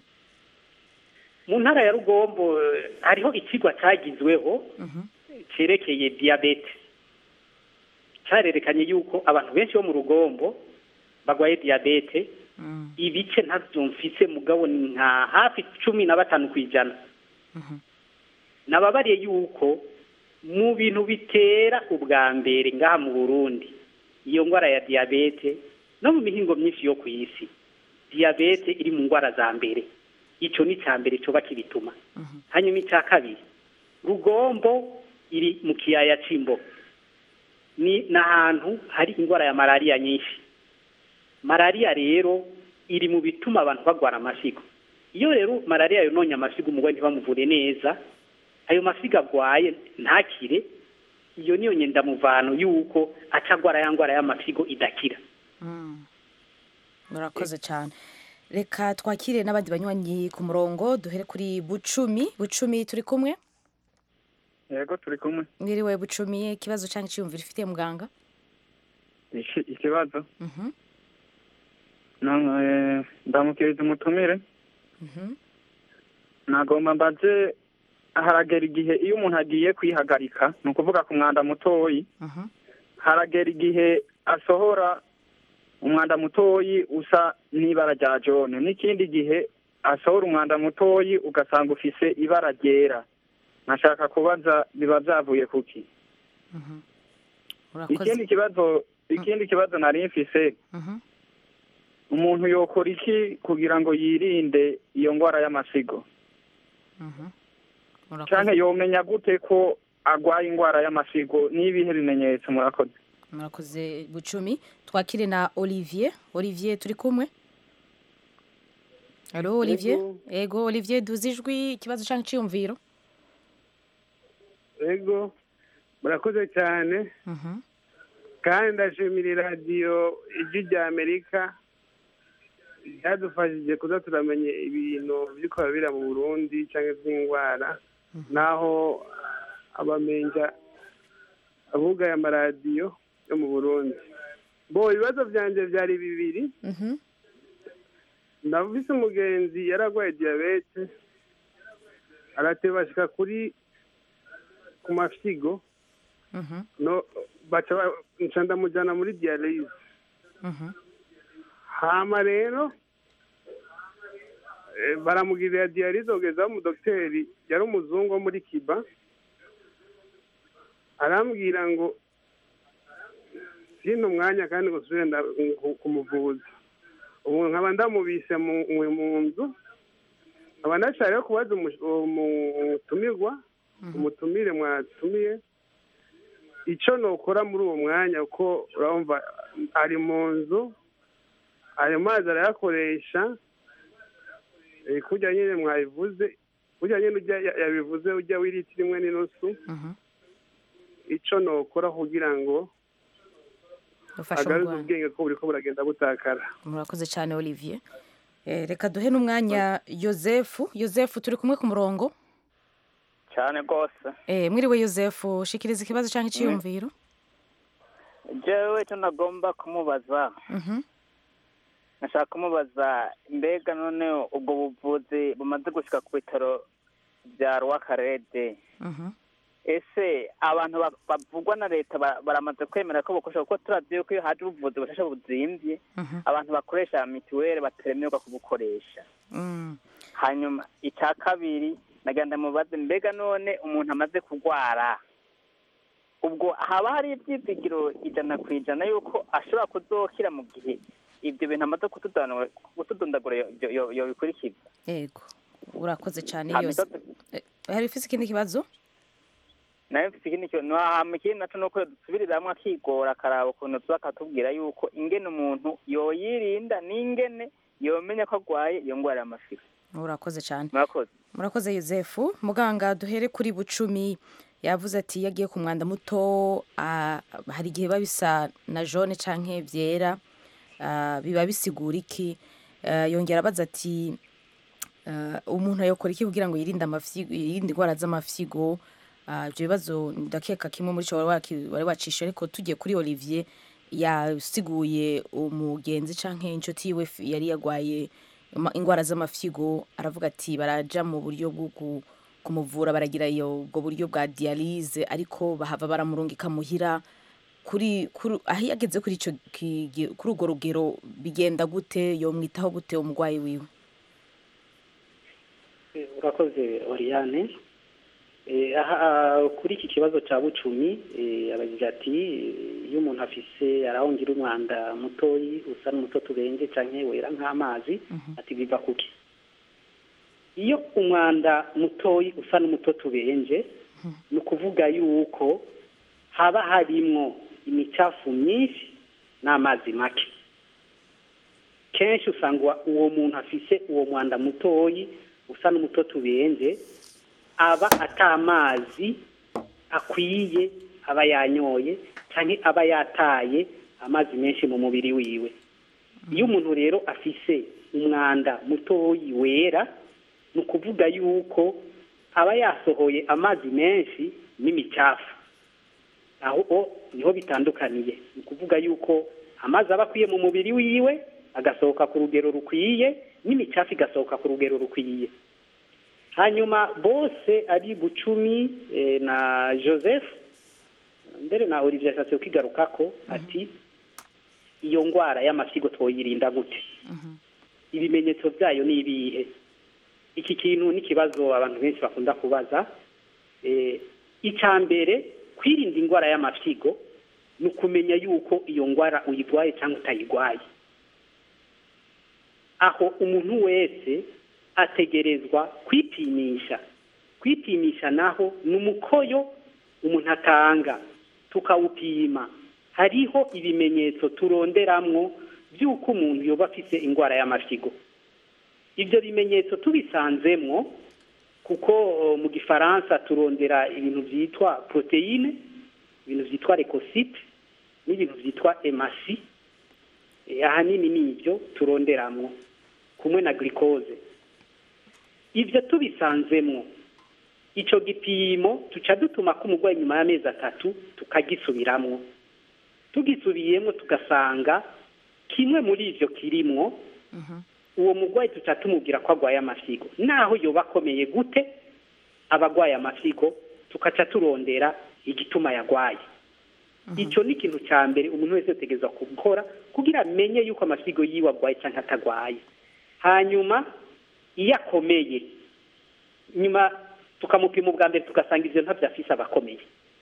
Mu ntara ya Rugombo hariho ikigwa cyagizweho cerekeye diabete, cyarerekanye yuko abantu benshi bo mu Rugombo bagwaye diabete. Ibice ntavyumfise mugabo ni nka hafi 15 kw'ijana. Nababariye yuko mu bintu bitera ubwa mbere ngaha mu Burundi iyo ngwara ya diabete, no mu mihingo myinshi yo ku isi diabete iri mu ngwara za mbere. Ico ni cyambere cyo bakibituma. Hanyuma icya kabiri, Rugombo iri mu kiyaya c'Imbo, ni nahantu hari ingwara ya malaria nyinshi. Malaria rero iri mu bituma abantu bagwara amasigo. Iyo rero malaria yononye amasigo umugwayi ntibamuvure neza, ayo masigo agwaye ntakire, iyo niyo nyenda muvano yuko acagwara yangwara y'amasigo idakira. Murakoze cyane. Reka twakire n'abandi banywanyi ku murongo, duhere kuri Bucumi. Bucumi turi kumwe? Yego turi kumwe. Mwiriwe Bucumi, ikibazo cyangwa cyiyumvira ifitiye muganga? ikibazo ndamukiriza umutumire nagomba mbaze haragera igihe iyo umuntu agiye kwihagarika ni ukuvuga ku mwanda mutoyi haragera igihe asohora umwanda mutoyi usa n'ibara rya jone n'ikindi gihe asohora umwanda mutoyi ugasanga ufise ibara ryera nashaka kubaza biba byavuye kuki ikindi kibazo nari mfise umuntu yokora iki kugira ngo yirinde iyo ndwara y'amasigo cyane yomenya gute ko agwaye indwara y'amasigo n'ibihe bimenyetso murakoze Bucumi twakire na Olivier turi kumwe Allo Olivier ego Olivier duzijwi ikibazo cyangwa cyiyumviro ego murakoze cyane kandi ndashimira radiyo ijwi rya Amerika byadufashije kuza turamenye ibintu biriko birabera mu Burundi cyangwa by'indwara naho abamenja abugaye amaradiyo yo mu Burundi ibibazo byanje byari bibiri ndavise umugenzi yaragwaye diabete arateba ashika ku mafyigo no baca ndamujana muri dialyse hama rero baramugirira dialyse ogeza mu dokteri yari umuzungu wo muri Kiba arambwira ngo sino mwanya kandi ngo subira kumuvuza ubu nkaba ndamubise mu nzu nkaba ndashaka kubaza umutumirwa umutumire mwatumiye icyo nokora muri uwo mwanya uko urumva ari mu nzu ayo mazi arayakoresha kujya nyine mwabivuze kujya nyine yabivuze ujya wiritira imwe n'inusu icyo nokora kugira ngo agaruze ubwenge ko buriko buragenda butakara murakoze cyane Olivier reka duhe n'umwanya Yosefu turi kumwe ku murongo cyane rwose mwiriwe Yosefu shikiriza ikibazo cyangwa icyiyumviro jewe cyo nagomba kumubaza nashaka kumubaza mbega none ubwo buvuzi bumaze gushika ku bitaro bya Rwakarede ese abantu bavugwa na leta baramaze kwemera ko bukoresha kuko turazi yuko iyo haje ubuvuzi bushasha buzimbye abantu bakoresha mituweli bateremerwa kubukoresha hanyuma icya kabiri nagenda mubaze mbega none umuntu amaze kurwara ubwo haba hari ibyizigiro 100% yuko ashobora kuzokira mu gihe ibyo bintu amaze kutudondagura yo bikurikiza yego urakoze cyane yose hari ufite ikindi kibazo nayo mfite ikindi kintu ikindi naco nuko dusubiriramwe akigora akaraba ukuntu tubakatubwira yuko ingene umuntu yoyirinda n'ingene yomenya ko agwaye iyo ndwara y'amasigo urakoze cyane murakoze Yosefu muganga duhere kuri Bucumi yavuze ati yagiye ku mwanda muto hari igihe babisa na jaune canke vyera biba bisigura iki yongera abaza ati umuntu ayokora iki kugira ngo yirinde indwara z'amafyigo ibyo bibazo ndakeka kimwe muri cyo wari wacisha ariko tugiye kuri Olivier yasiguye umugenzi canke inshuti yiwe yari yagwaye indwara z'amafyigo aravuga ati baraja mu buryo bwo kumuvura baragira ubwo buryo bwa dialyse ariko bahava baramurungika muhira aho yageze kuri urwo rugero bigenda gute yomwitaho gute umurwayi wiwe urakoze Oriane kuri iki kibazo cya Bucumi abagira ati iyo umuntu afise arahongira umwanda mutoyi usa n'umuto tubenje canke wera nk'amazi ati biva kuki iyo umwanda mutoyi usa n'umuto tubenje ni ukuvuga yuko haba harimwo imicafu myinshi n'amazi make kenshi usanga uwo muntu afise uwo mwanda mutoyi usa n'umuto tubenje aba atamazi akwiye aba yanyoye cyane aba yataye amazi menshi mu mubiri wiwe iyo umuntu rero afise umwanda mutoyi wera ni ukuvuga yuko aba yasohoye amazi menshi n'imicafu aho niho bitandukaniye. Ni ukuvuga yuko amazi aba akwiye mu mubiri wiwe agasohoka ku rugero rukwiye n'imicafu igasohoka ku rugero rukwiye. Hanyuma bose ari Bucumi na Joseph mbere na Olivier ashatse kwigarukako ati iyo ngwara y'amasigo twoyirinda gute? Ibimenyetso byayo ni ibihe? Iki kintu ni kibazo abantu benshi bakunda kubaza. Icambere kwirinda ingwara y'amasigo ni ukumenya yuko iyo ngwara uyigwaye cyangwa utayigwaye. Aho umuntu wese ategerezwa kwipimisha naho ni umukoyo umuntu atanga tukawupima. Hariho ibimenyetso turonderamwo by'uko umuntu yoba afite ingwara y'amasigo. Ibyo bimenyetso tubisanzemwo kuko mu gifaransa turondera ibintu byitwa proteine, ibintu byitwa leucocyte n'ibintu byitwa hemasi. Ahanini nibyo turonderamwo kumwe na glucose. Ibyo tubisanzemwo ico gipimo tuca dutuma ko umugwayi nyuma y'amezi 3 tukagisubiramwo. Tugisubiyemo tugasanga kimwe muri ivyo kirimwo, uwo mugwayi tuca tumubwira ko agwaye amasigo. Naho yoba akomeye gute abagwaye amasigo tukaca turondera igituma yagwaye. Ico ni ikintu cya mbere umuntu wese ategerezwa gukora kugira amenye yuko amasigo yiwe agwaye cyangwa atagwaye. Hanyuma iyo akomeye nyuma tukamupima ubwa mbere tugasanga ivyo ntavyo afise abakomeye.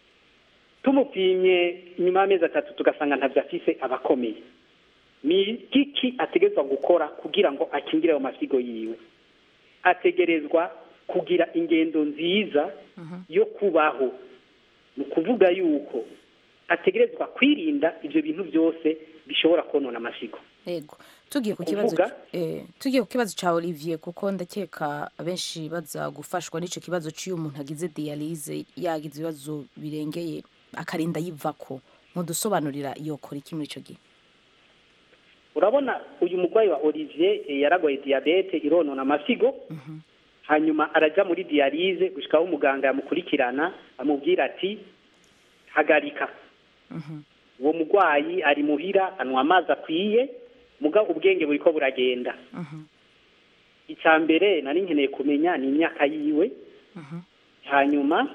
Tumupimye nyuma y'amezi 3 tugasanga ntavyo afise abakomeye. Ni iki ategerezwa gukora kugira ngo akingire ayo masigo yiwe? Ategerezwa kugira ingendo nziza yo kubaho. Ni ukuvuga yuko ategerezwa kwirinda ivyo bintu byose bishobora konona amasigo. Yego, tugiye ku kibazo ca Olivier kuko ndakeka abenshi baza gufashwa n'ico kibazo cy'uyu muntu agize dialyse yagize ibibazo birengeye akarinda yivako. Mudusobanurira iyo kora iki muri ico gihe? Urabona uyu mugwayi wa Olivier yaragwaye diabete ironona amasigo. Hanyuma araja muri dialyse gushikaho umuganga yamukurikirana amubwira ati hagarika. Uwo mugwayi ari muhira anywa amazi akwiye mugabo ubwenge buriko buragenda. Icambere nari nkeneye kumenya ni imyaka yiwe. Hanyuma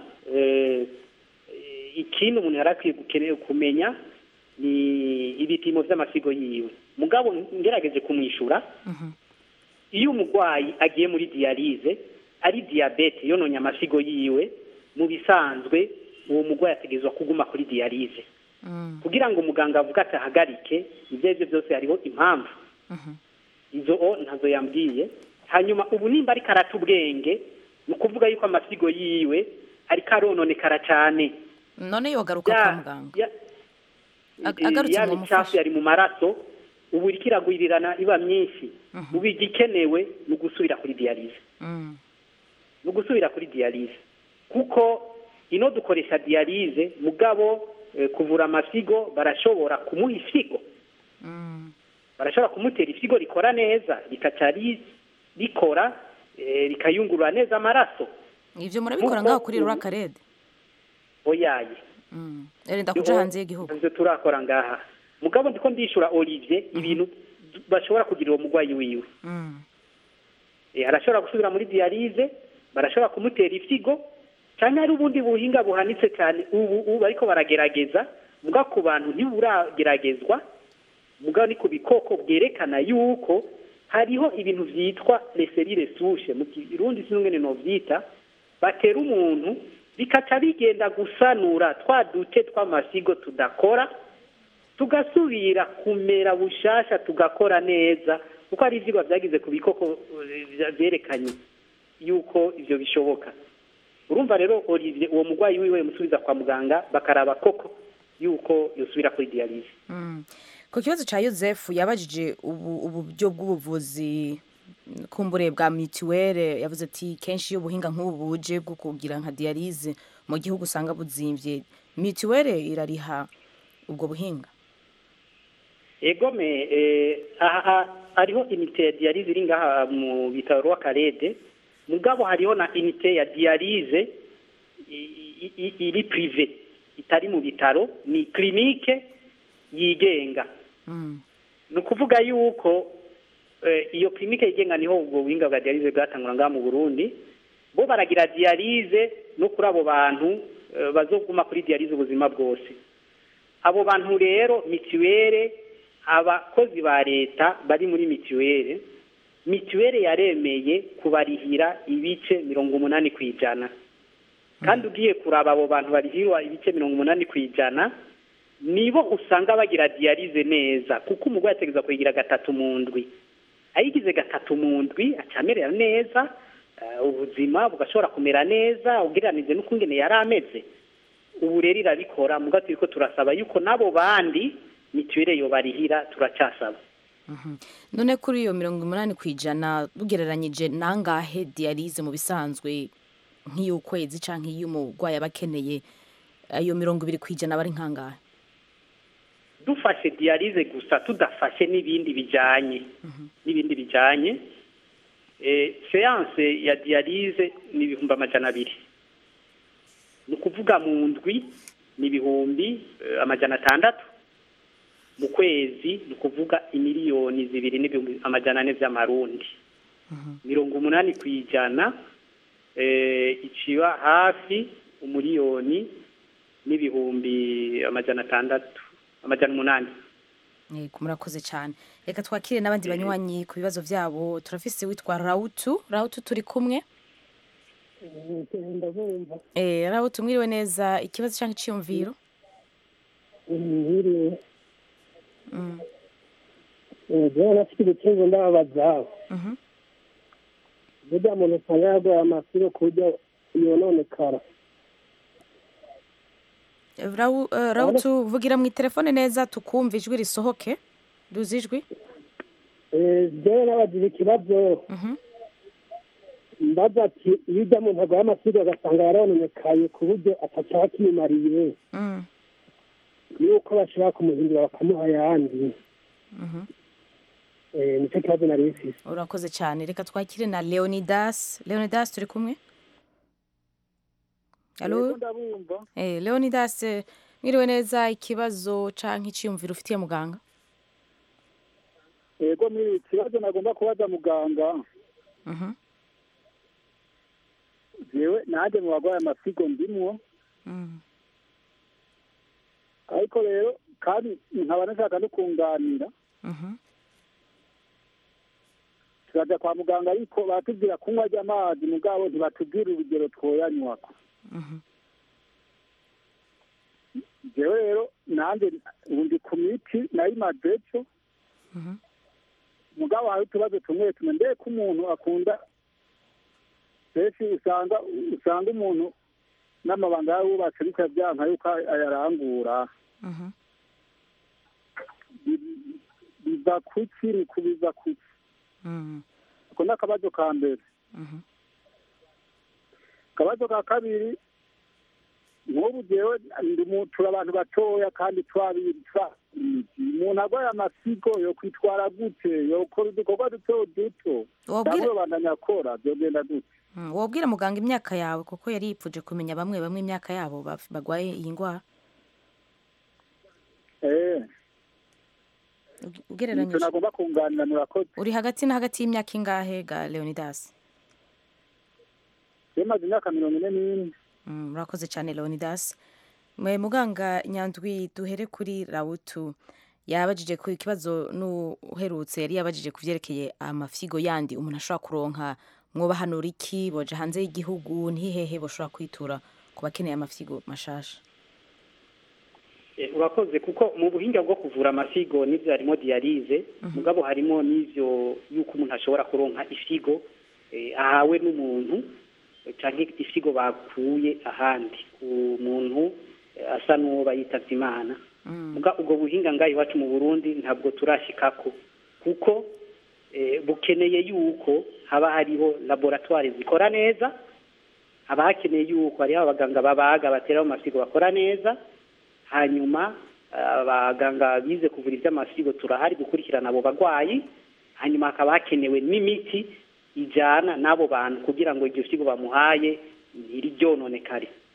ikintu umuntu yarakwiye gukeneye kumenya ni ibipimo by'amasigo yiwe. Mugabo ngerageje kumwishura iyo umugwayi agiye muri dialyse ari diabete yononye amasigo yiwe mu bisanzwe uwo mugwayi ategerezwa kuguma kuri dialyse kugira ngo muganga avuga ati ahagarike. Ibyo byose hariho impamvu izo ntazo yambwiye. Hanyuma ubu nimba ari karata ubwenge ni ukuvuga yuko amasigo yiwe ari karononekara cyane. None yogaruka kwa muganga agarutse mu mufasha yari mu maraso ubu irikiragwirirana iba myinshi. Ubu igikenewe ni gusubira kuri dialyse. Kuko ino dukoresha dialyse mugabo kuvura amasigo barashobora kumuha ifigo. Barashobora kumutera ifigo rikora neza rikacari rikora rikayungurura neza amaraso. Ivyo murabikora ngaho kuri Rurakarede? Oyaye. Erinda kuja hanze y'igihugu. Ivyo turakora ngaha. Mugabo ndiko ndishura Olivier ibintu bashobora kugira uwo mugwayi wiwe. Arashobora gusubira muri dialyse, barashobora kumutera ifigo cyane ari ubundi buhinga buhanitse cyane ubu bariko baragerageza muga ku bantu ntiburageragezwa. Mugabo ni ku bikoko bwerekana yuko hariho ibintu vyitwa les cellules souches mu Kirundi sinungene no vyita batera umuntu bikaca bigenda gusanura twaduce tw'amasigo tudakora tugasubira kumera bushasha tugakora neza kuko ari ivyigwa vyagize ku bikoko vyerekanye yuko ivyo bishoboka. Urumva rero Olivier uwo mugwayi wiwe musubiza kwa muganga bakaraba koko yuko yosubira kuri dialyse. Ku kibazo ca Joseph yabajije uburyo bw'ubuvuzi kumbure bwa mutuelle yavuze ati kenshi iyo buhinga nk'ubu buje bwo kugira nka dialyse mu gihugu usanga buzimvye mutuelle irariha ubwo buhinga. Egome hariho unité ya dialyse iri ngaha mu bitaro Rwakarede mugabo hariho na unité ya dialyse iri privé itari mu bitaro, ni clinique yigenga. Ni ukuvuga yuko iyo clinique yigenga niho ubwo buhinga bwa dialyse bwatangura ngaha mu Burundi. Bo baragira dialyse no kuri abo bantu bazoguma kuri dialyse ubuzima bwose. Abo bantu rero mituwere, abakozi ba leta bari muri mituwere yaremeye kubarihira ibice 80%. Kandi ugiye kuraba abo bantu barihirwa ibice 80%, nibo usanga bagira dialyse neza, kuko umugore ategeza kuyigira 3 mu ndwi. Ayigize 3 mu ndwi acamerera neza, ubuzima bugashobora kumera neza ugereranije n'ukungene yari ameze. Ubu rero irabikora, muga turiko turasaba yuko nabo bandi mituwere yo barihira, turacasaba. None kuri iyo 80% bugereranyije nangahe dialyse mu bisanzwe nk'iy'ukwezi canke iy'umugwayi abakeneye, ayo 20% bari nkangahe? Dufashe dialyse gusa tudafashe n'ibindi bijanye seance ya dialyse ni 200,000. Ni ukuvuga mu ndwi ni 600,000, mu kwezi ni ukuvuga 2,200,000 vy'amarundi. 80% iciba hafi 1,600,000. Murakoze cyane. Reka twakire n'abandi banywanyi ku bibazo byabo. Turafise witwa Rautu turi kumwe. Rautu mwiriwe neza, ikibazo cyangwa iciyumviro? Nafite ikibazo ndabaza. Burya muntu usanga yarwaye amafiro ku buryo yononekara. Rautu vugira mu telefone neza tukumva ijwi risohoke. Duzi ijwi? Jewe nabagira ikibazo. Mbaza ati iyo ujya muntu arwaye amafiro agasanga yarononekaye ku buryo ataca akimariye. Yuko bashobora kumuhindura bakamuha ayandi. Nicyo kibazo nari mfise. Urakoze cyane. Reka twakire na Leonidas. Leonidas turi kumwe? Allo? Leonidas, mwiriwe neza, ikibazo canke iciyumviro ufitiye muganga? Yego, mwiriwe, ikibazo nagomba kubaza muganga. Jewe naje mu bagwaye amasigo ndimwo. Ariko rero kandi nkaba nashaka no kunganira. Turaja kwa muganga ariko batubwira kunywa amazi, mugabo ntibatubwira urugero twoyanywako. Jewe rero nanje undi ku miti nayimazeco. Mugabo hari utubazo tumwe mbe ko umuntu akunda benshi usanga umuntu n'amabanga y'abubatsi ariko byanka yuko ayarangura. Biza kuki ni kubiza kuki. Ako ni akabazo ka mbere. Akabazo ka kabiri, nk'ubu jewe turi abantu batoya kandi umuntu arwaye amasigo yo kwitwara gute, yokora udukorwa duto duto cyangwa bandanya akora byogenda gute? Wobwira muganga imyaka yawe kuko yari yipfuje kumenya bamwe imyaka yabo bagwaye iyi ndwara. Ugereranyije nagomba kunganira murakoze. Uri hagati na hagati y'imyaka ingahe ga Leonidas? Yemaze imyaka 44. Murakoze cyane Leonidas. Muganga Nyandwi, duhere kuri Rautu. Yabajije ku kibazo n'uherutse yari yabajije kuvyerekeye amafyigo yandi umuntu ashobora kuronka, mwobahanura iki, boje hanze y'igihugu ntihehe boshobora kwitura ku bakeneye amafyigo mashasha? Urakoze, kuko mu buhinga bwo kuvura amafyigo n'ivyo harimo dialyse, mugabo harimo n'ivyo yuko umuntu ashobora kuronka ifyigo ahawe n'umuntu canke ifyigo bakuye ahandi ku muntu asa n'uwo bayitavye Imana. Muga ubwo buhinga ngaho iwacu mu Burundi ntabwo turashikako, kuko bukeneye yuko haba hariho laboratoire zikora neza, haba hakeneye yuko hariho abaganga babaga batera mu mafyigo bakora neza, hanyuma abaganga bize kuvura iby'amafyigo turahari gukurikirana abo bagwayi, hanyuma hakaba hakenewe n'imiti ijana n'abo bantu kugira ngo iryo fyigo bamuhaye ntiriryononekare.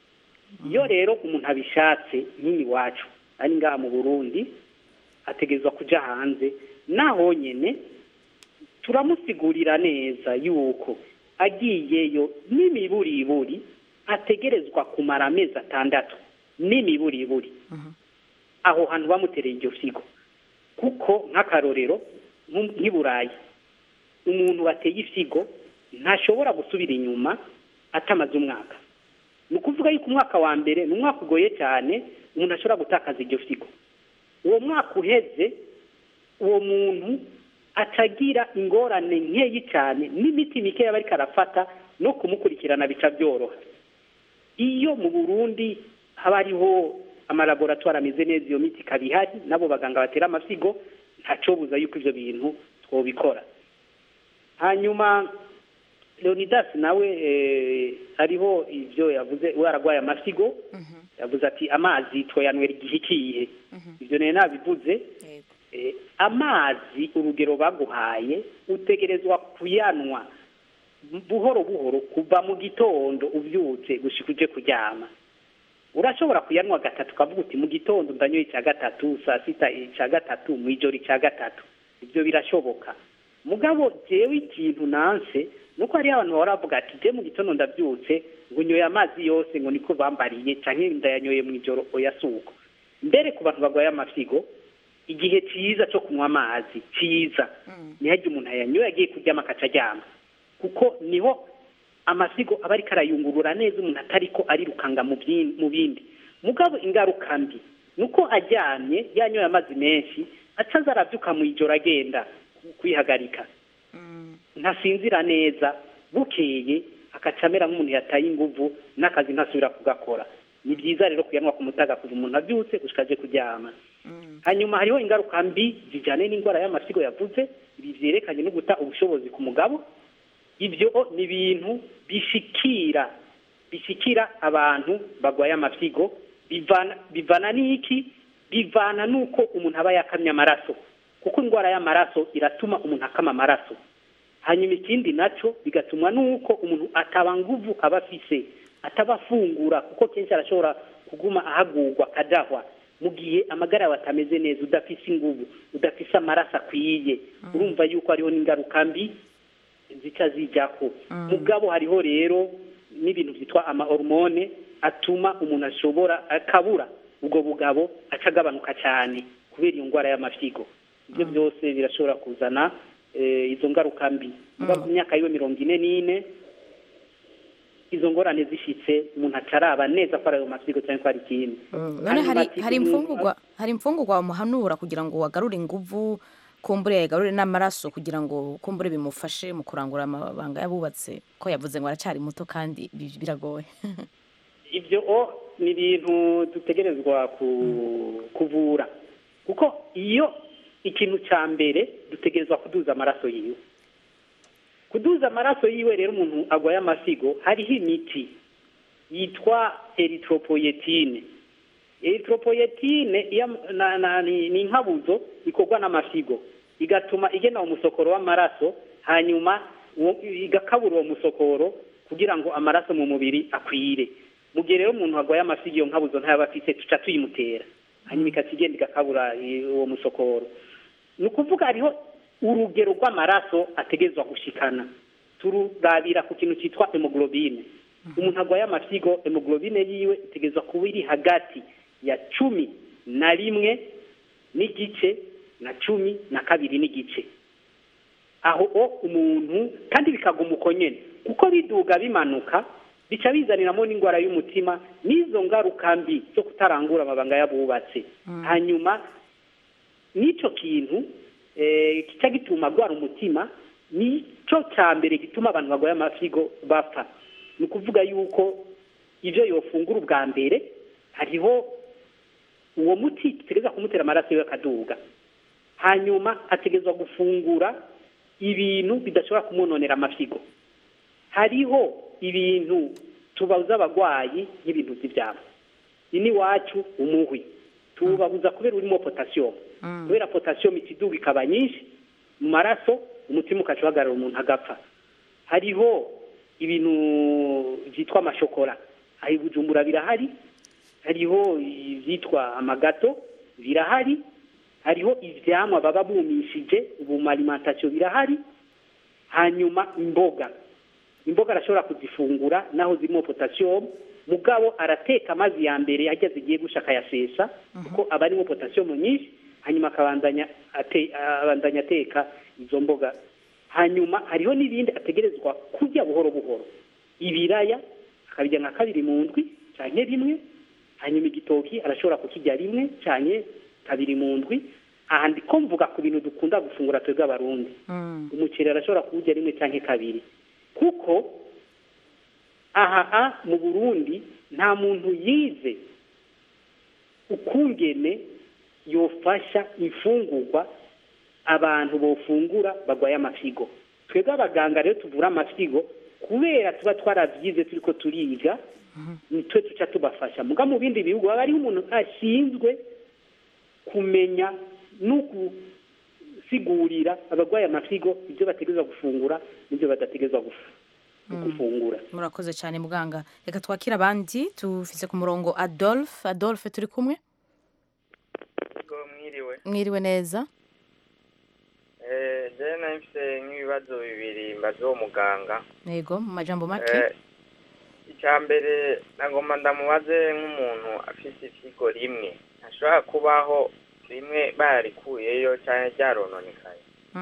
iyo rero umuntu abishatse nk'ini iwacu ari ngaha mu Burundi ategerezwa kuja hanze naho nyene turamusigurira neza yuko agiyeyo n'imiburiburi ategerezwa kumara amezi 6 n'imiburiburi aho hantu bamutereye iryo figo kuko nk'akarorero nk'iburayi umuntu wateye ifigo ntashobora gusubira inyuma atamaze umwaka ni ukuvuga yuko umwaka wa mbere ni umwaka ugoye cyane umuntu ashobora gutakaza iryo figo uwo mwaka uheze uwo muntu atagira ingorane nkeyi cyane n'imiti mikeya bari karafata no kumukurikirana bica byoroha iyo mu Burundi haba hariho amalaboratoire ameze neza iyo miti kabihari nabo baganga batera amafigo ntaco buza yuko ivyo bintu twobikora hanyuma Leonidas nawe hariho ivyo yavuze waragwaye amafigo yavuze ati amazi twoyanwera igihe kihe ivyo nene nabivuze amazi urugero baguhaye utegerezwa kuyanwa buhoro buhoro kuva mu gitondo uvyutse gushika uje kuryama urashobora kuyanwa gatatu ukavuga uti mu gitondo ndanyoye icya gatatu saa sita icya gatatu mu ijoro icya gatatu ibyo birashoboka mugabo jewe ikintu nanse nuko hari abantu baravuga ati je mu gitondo ndabyutse ngo nyoye amazi yose ngo niko bambariye canke ndayanyoye mu ijoro oyasuko mbere ku bantu bagwaye amafigo igihe ciza cyo kunywa amazi ciza ni haje umuntu ayanyoye agiye kuryama akacaryama kuko niho amafigo aba ariko arayungurura neza umuntu atariko arirukanga mu bindi mugabo ingaruka mbi nuko ajyamye yanyoye amazi menshi acaza aravyuka mu ijoro agenda kwihagarika ntasinzira neza bukeye akacamera nk'umuntu yataye inguvu n'akazi ntasubira kugakora ni byiza rero kuyanwa ku mutaga kuva umuntu abyutse gushika aje kuryama hanyuma hariho ingaruka mbi zijyanye n'indwara y'amasigo yavuze ibi vyerekanye no guta ubushobozi ku mugabo ibyo ni ibintu bishikira abantu bagwaye amasigo bivana n'iki bivana nuko umuntu aba yakamye amaraso kuko indwara y'amaraso iratuma umuntu akama amaraso hanyuma ikindi naco bigatumwa nuko umuntu ataba nguvu aba afise atabafungura kuko kenshi arashobora kuguma ahagurwa akadahwa mu gihe amagara yawe atameze neza udafise inguvu udafise amaraso akwiye urumva yuko hariho n'ingaruka mbi zica zijako mugabo hariho rero n'ibintu byitwa amahormone atuma umuntu ashobora akabura ubwo bugabo acagabanuka cyane kubera iyo ndwara y'amafigo ibyo byose birashobora kuzana izo ngaruka mbi mu myaka yiwe 44 izo ngorane zishitse umuntu acaraba neza ko ari ayo mafigo cyangwa ko ari ikindi none hari imfungurwa bamuhanura kugira ngo wagarure inguvu kumbure yagarure n'amaraso kugira ngo kumbure bimufashe mu kurangura amabanga yabubatse ko yavuze ngo aracyari muto kandi biragoye ibyo ni ibintu dutegerezwa kuvura kuko iyo ikintu cya mbere dutegerezwa kuduza amaraso yiwe rero umuntu agwaye amasigo hariho imiti yitwa erythropoietine ni inkabuzo ikorwa n'amasigo igatuma igena umusokoro w'amaraso hanyuma igakabura uwo musokoro kugira ngo amaraso mu mubiri akwire mu gihe rero umuntu agwaye amasigo iyo nkabuzo ntayaba afise tuca tuyimutera hanyuma ikakigenda igakabura uwo musokoro ni ukuvuga hariho urugero rw'amaraso ategerezwa gushikana tururabira ku kintu cyitwa hemoglobine umuntu agwaye amasigo hemoglobine yiwe itegerezwa kuba iri hagati ya 11 n'igice na 12 n'igice aho umuntu kandi bikaguma uko nyene kuko biduga bimanuka bica bizaniramo n'indwara y'umutima n'izo ngaruka mbi zo kutarangura amabanga yabubatse hanyuma nico kintu kica gituma agwara umutima nico cya mbere gituma abantu bagwaye amafigo bapfa ni ukuvuga yuko ivyo yofungura ubwa mbere hariho uwo muti tutegereza kumutera amaraso yiwe akaduga hanyuma ategerezwa gufungura ibintu bidashobora kumunonera amafigo hariho ibintu tubabuza abagwayi nk'ibintu vy'ivyabo ini wacu umuhwi tubabuza kubera urimo potassium kubera potassium ikiduga ikaba nyinshi mu maraso umutima ukacuhagarara umuntu agapfa hariho ibintu vyitwa amashokora aho i Bujumbura birahari, hariho ivyitwa amagato birahari, hariho ivyamwa baba bumishije ubu mu alimentation birahari. Hanyuma imboga arashobora kuzifungura naho zirimo potassium, mugabo arateka amazi ya mbere ajya zigiye gushaka yasesa kuko aba arimo potassium nyinshi, hanyuma akabandanya ateka izo mboga. Hanyuma hariho n'ibindi ategerezwa kurya buhoro buhoro, ibiraya akabirya nka kabiri mu ndwi canke rimwe, hanyuma igitoki arashobora kukirya rimwe canke kabiri mu ndwi. Aha ndiko mvuga ku bintu dukunda gufungura twebwe abarundi. Umuceri arashobora kuwurya rimwe canke kabiri, kuko aha mu Burundi nta muntu yize ukungene yofasha imfungurwa abantu bofungura bagwaye amafigo. Twebwe abaganga rero tuvura amafigo kubera tuba twaravyize turiko turiga, nitwe tuca tubafasha. Muga mu bindi bihugu haba hariho umuntu ashinzwe kumenya no gusigurira abagwaye amafigo ibyo bategerezwa gufungura n'ibyo badategerezwa gufungura. Murakoze cyane muganga. Reka twakira abandi, tufise ku murongo Adolphe turi kumwe. Mwiriwe neza. Je nafise nk'ibibazo bibiri mbazo uwo muganga. Yego, mu majambo make. Icya mbere nagomba ndamubaze nk'umuntu afise ifigo rimwe, ashobora kubaho rimwe barikuyeyo cyane ryarononekaye.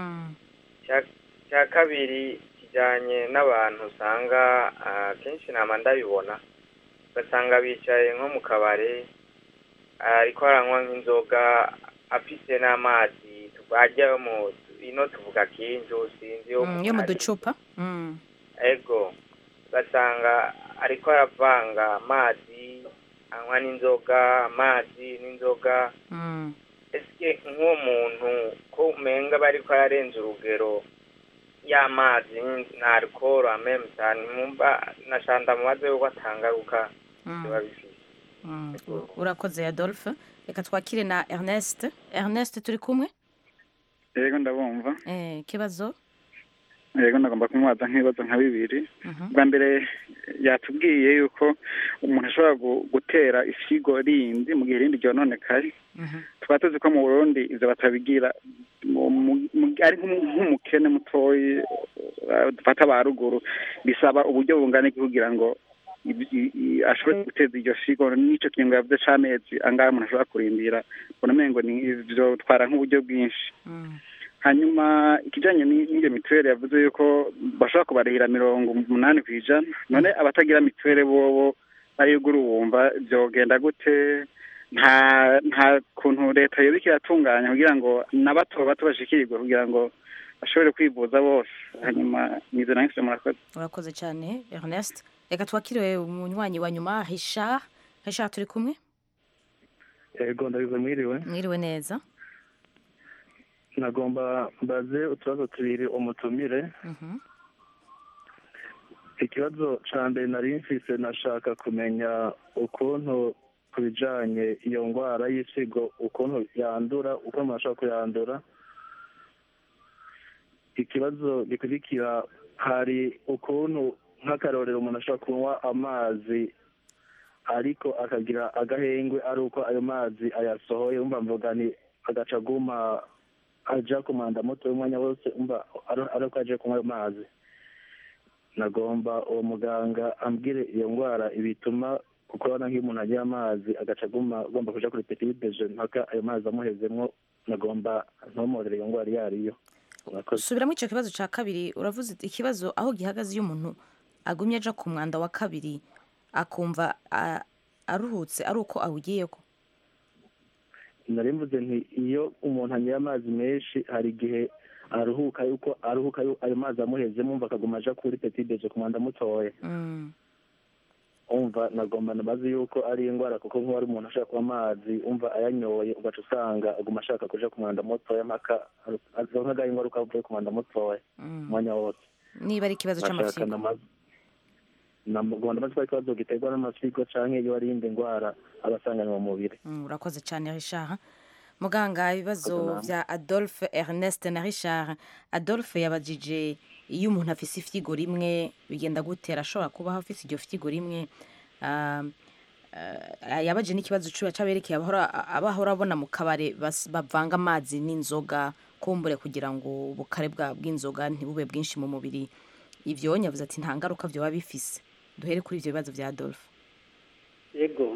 Cya kabiri kijanye n'abantu usanga kenshi nama ndabibona, ugasanga bicaye nko mu kabare ariko aranywa nk'inzoga afise n'amazi twarya mu ino tuvuga kinju sinzi yo mu ducupa. Ego ugasanga ariko aravanga amazi anywa n'inzoga, amazi n'inzoga. Eske nk'uwo muntu ko umenga bariko ararenza urugero y'amazi na alcool ameme cyane, mumba nashanda mubaze yuko atangaruka biba bifise. Urakoze Adolphe. Reka twakire na Ernest turi kumwe. Yego ndabumva. Kibazo? Yego ndagomba kumubaza nk'ibibazo nka bibiri. Bwa mbere yatubwiye yuko umuntu ashobora gutera ifigo rindi mu gihe rindi ryononekaye. Tukaba tuzi ko mu Burundi ivyo batabigira ari nk'umukene mutoyi dufata ba ruguru, bisaba uburyo bungana kugira ngo ashobore guteza iryo figo. Nico kintu yavuze c'amezi angahe umuntu ashobora kurindira, ubona umengo ni ivyo twara nk'uburyo bwinshi. Hanyuma ikijanye n'iyo mituweli yavuze yuko bashobora kubarihira 80%. None abatagira mituweli bobo bayigura wumva byogenda gute? Nta kuntu leta yobika yatunganya kugira ngo nabato bashikirwe kugira ngo bashobore kwivuza bose. Hanyuma nizo nahise murakoze. Urakoze cyane Ernest. Reka twakire umunywanyi wa nyuma Richard turi kumwe. Yego ndabize mwiriwe neza. Nagomba mbaze utubazo tubiri umutumire. Ikibazo ca mbere nari mfise, nashaka kumenya ukuntu kubijanye iyo ngwara y'isigo ukuntu yandura, uko umuntu ashobora kuyandura. Ikibazo gikurikira, hari ukuntu nk'akarorero umuntu ashobora kunywa amazi ariko akagira agahengwe ari uko ayo mazi ayasohoye, umva mvuga ni agaca aguma aja kumanda moto y'umwanya wose, umva ariko aje kunywa ayo mazi. Nagomba uwo muganga ambwire iyo ngwara ibituma, kuko urabona nk'iyo umuntu agira amazi agaca agomba kuja kuri petit déjeuner mpaka ayo mazi amuhezemwo. Nagomba ntomorere iyo ngwara iyo ariyo. Subiramo ico kibazo ca kabiri. Uravuze ikibazo aho gihagaze iyo umuntu agumye aja ku mwanda wa kabiri akumva aruhutse ari uko awugiyeko. Narimvuze nti iyo umuntu anywa amazi menshi hari igihe aruhuka ayo mazi amuhezemo, umva akaguma aja kuri petit déjeuner ku mwanda mutoya. Umva nagomba nabazi yuko ari ingwara, kuko nk'uwari umuntu ashaka kunywa amazi umva ayanyoye ugaca usanga aguma ashaka kuja ku mwanda mutoya mpaka azonkagaho ingaruka avuye ku mwanda mutoya umwanya wose. Niba ari ikibazo c'amafigo, nagomba nabazi ko ari ikibazo giterwa n'amafigo canke iyo ari iyindi ngwara abasanganywe mu mubiri. Urakoze cane Richard. Muganga, ibibazo vya Adolphe, Ernest na Richard. Adolphe yabajije iyo umuntu afise ifigo rimwe bigenda gute, arashobora kubaho afise iryo figo rimwe yabaje n'ikibazo c'aberekeye abahora abona mu kabare bavanga amazi n'inzoga kumbure kugira ngo ubukare bw'inzoga ntibube bwinshi mu mubiri. Ivyo yavuze ati nta ngaruka vyoba bifise. Duhere kuri ivyo bibazo vya Adolphe. Yego,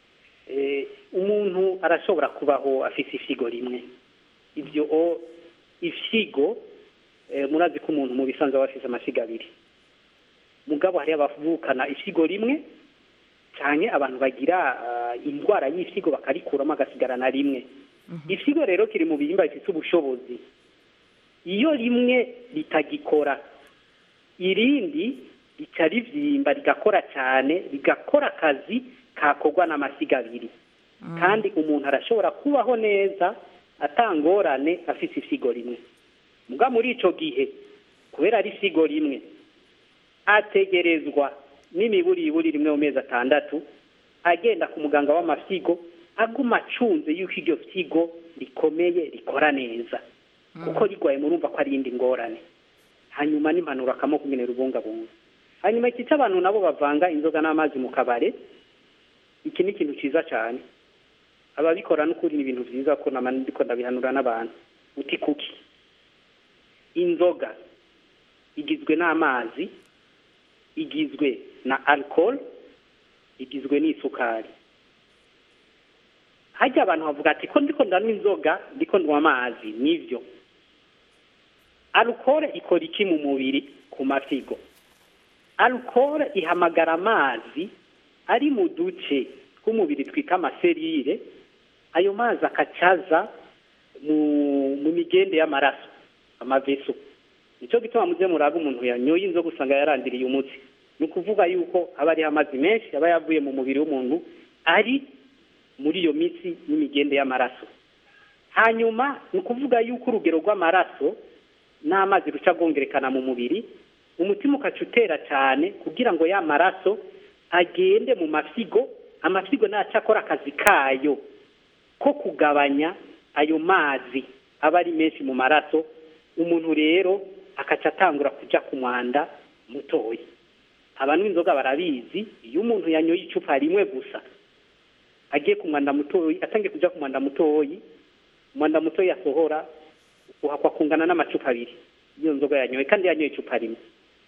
umuntu arashobora kubaho afise ifigo rimwe. Ivyo ifigo murazi ko umuntu mu bisanzwe aba afise amasiga abiri. Mugabo hari abavukana ifigo rimwe canke abantu bagira indwara y'ifigo bakarikuramo agasigarana rimwe. Ifigo rero kiri mu bihimba bifite ubushobozi. Iyo rimwe litagikora, irindi rica rivyimba rigakora cyane, rigakora akazi kakorwa n'amasiga abiri. Kandi umuntu arashobora kubaho neza atangorane afise ifigo rimwe. Muga muri ico gihe kubera ari ifigo rimwe ategerezwa n'imiburiburi rimwe mu mezi 6 agenda ku muganga w'amasigo aguma acunze yuko iryo figo rikomeye rikora neza, kuko rigwaye murumva ko ari indi ngorane. Hanyuma n'impanuro akamo kugenera ubungabunga. Hanyuma iki cy'abantu nabo bavanga inzoga n'amazi mu kabare, iki ni ikintu ciza cyane. Ababikora n'ukuri ni ibintu vyiza ko ndiko ndabihanura n'abantu. Uti kuki inzoga igizwe n'amazi, igizwe na alcohol, igizwe n'isukari. Hajya abantu bavuga ati ko ndiko ndanywa inzoga ndiko ndanywa amazi. Nivyo, alcohol ikora iki mu mubiri ku mafigo? Alcohol ihamagara amazi ari mu duce tw'umubiri twita amaserire. Ayo mazi akacaza mu migende y'amaraso, amaveso. Nico gituma muze muraga umuntu yanyoye inzoga usanga yarandiriye umutsi. Nukuvuga yuko aba ari amazi menshi aba yavuye mu mubiri w'umuntu ari muri iyo mitsi n'imigende y'amaraso. Hanyuma nukuvuga yuko urugero rw'amaraso n'amazi ruca gongerekana mu mubiri, umutima ukacutera cyane kugira ngo ya maraso agende mu mafigo. Amafigo naca akora akazi kayo ko kugabanya ayo mazi aba ari menshi mu maraso. Umuntu rero akaca atangura kuja ku mwanda mutoyi. Abantu inzoga barabizi, iyo umuntu yanyoye icupa rimwe gusa agiye ku mwanda mutoyi, atangiye kuja ku mwanda mutoyi, umwanda mutoyi asohora uhakwa kungana n'amacupa 2 iyo nzoga yanyoye, kandi yanyoye icupa rimwe.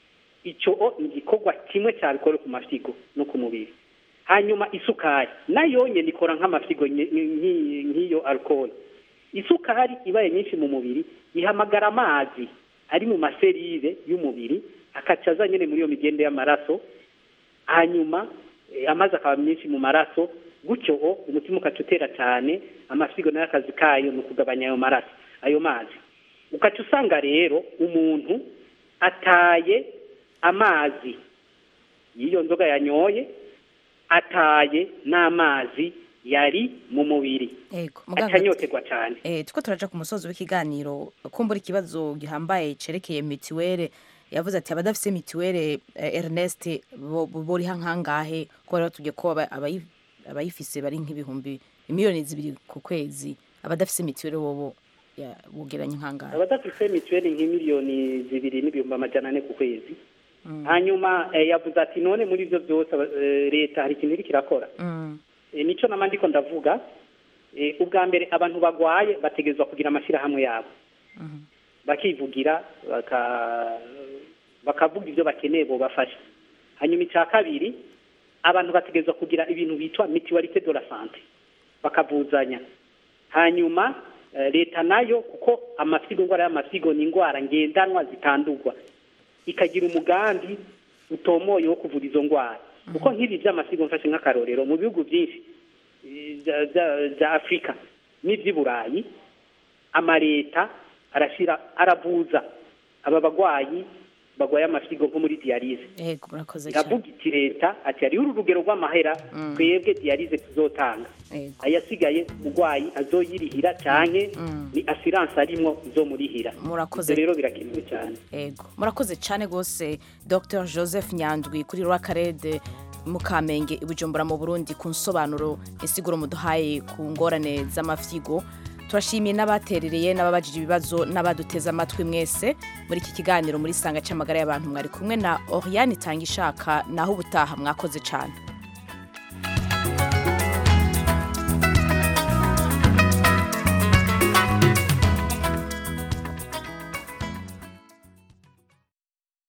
Ico ni igikorwa kimwe cya alcohol ku mafigo no ku mubiri. Hanyuma isukari nayo nyene ikora nk'amafigo nk'iyo alcohol. Isukari ibaye nyinshi mu mubiri ihamagara amazi ari mu maserire y'umubiri akacaza nyene muri iyo migende y'amaraso. Hanyuma amazi akaba myinshi mu maraso, gutyo umutima ukacutera cyane, amafigo nayo akazi kayo mu kugabanya ayo maraso, ayo mazi. Ukaca usanga rero umuntu ataye amazi y'iyo nzoga yanyoye, ataye n'amazi yari mu mubiri, acanyoterwa cyane. Tuko turaja ku musozo w'ikiganiro, kumbura ikibazo gihambaye cerekeye mitiwere. Yavuze ati abadafise mitiwere Ernest bori hankangahe ko rero tujye ko abayifise bari nk'ibihumbi miliyoni 2 ku kwezi. Abadafise mitiwere bobo bugeranye nkangahe? Abadafise mitiwere nk'imiliyoni 2,400 ku kwezi. Hanyuma yavuze ati none muri ivyo byose leta hari ikintu kirakora. Nico namandiko ndavuga, ubwa mbere abantu bagwaye bategezwa kugira amashirahamwe yabo. Bakivugira bakavuga ivyo bakeneye bo bafasha. Hanyuma icya kabiri, abantu bategezwa kugira ibintu bitwa mutualité de la santé, bakavuzanya. Hanyuma leta nayo kuko amafigo, ingwara y'amafigo ni ingwara ngendanwa zitandurwa, ikagira umugambi utomoye wo kuvura izo ngwara. Kuko nk'ibi by'amafigo mfashe nk'akarorero mu bihugu byinshi bya Afrika n'iby'i Burayi, amaleta aravuza aba bagwayi bagwaye amafigo nko muri dialyse. Yego, murakoze cyane. Ndavuga iti leta ati ari urugero rw'amahera twebwe dialyse tuzotanga. Ayasigaye mugwayi azoyirihira cyane ni assurance arimo zo murihira. Murakoze rero birakenewe cyane. Yego, murakoze cyane gose Dr Joseph Nyandwi kuri Rwakarede mu Kamenge ibujumbura mu Burundi ku nsobanuro insiguro muduhaye ku ngorane z'amafigo. Turashimiye n'abaterereye n'ababajije ibibazo n'abaduteza amatwi mwese muri iki kiganiro muri sanga cy'amagara y'abantu. Mwari kumwe na Oriane Tangishaka, naho ubutaha mwakoze cyane.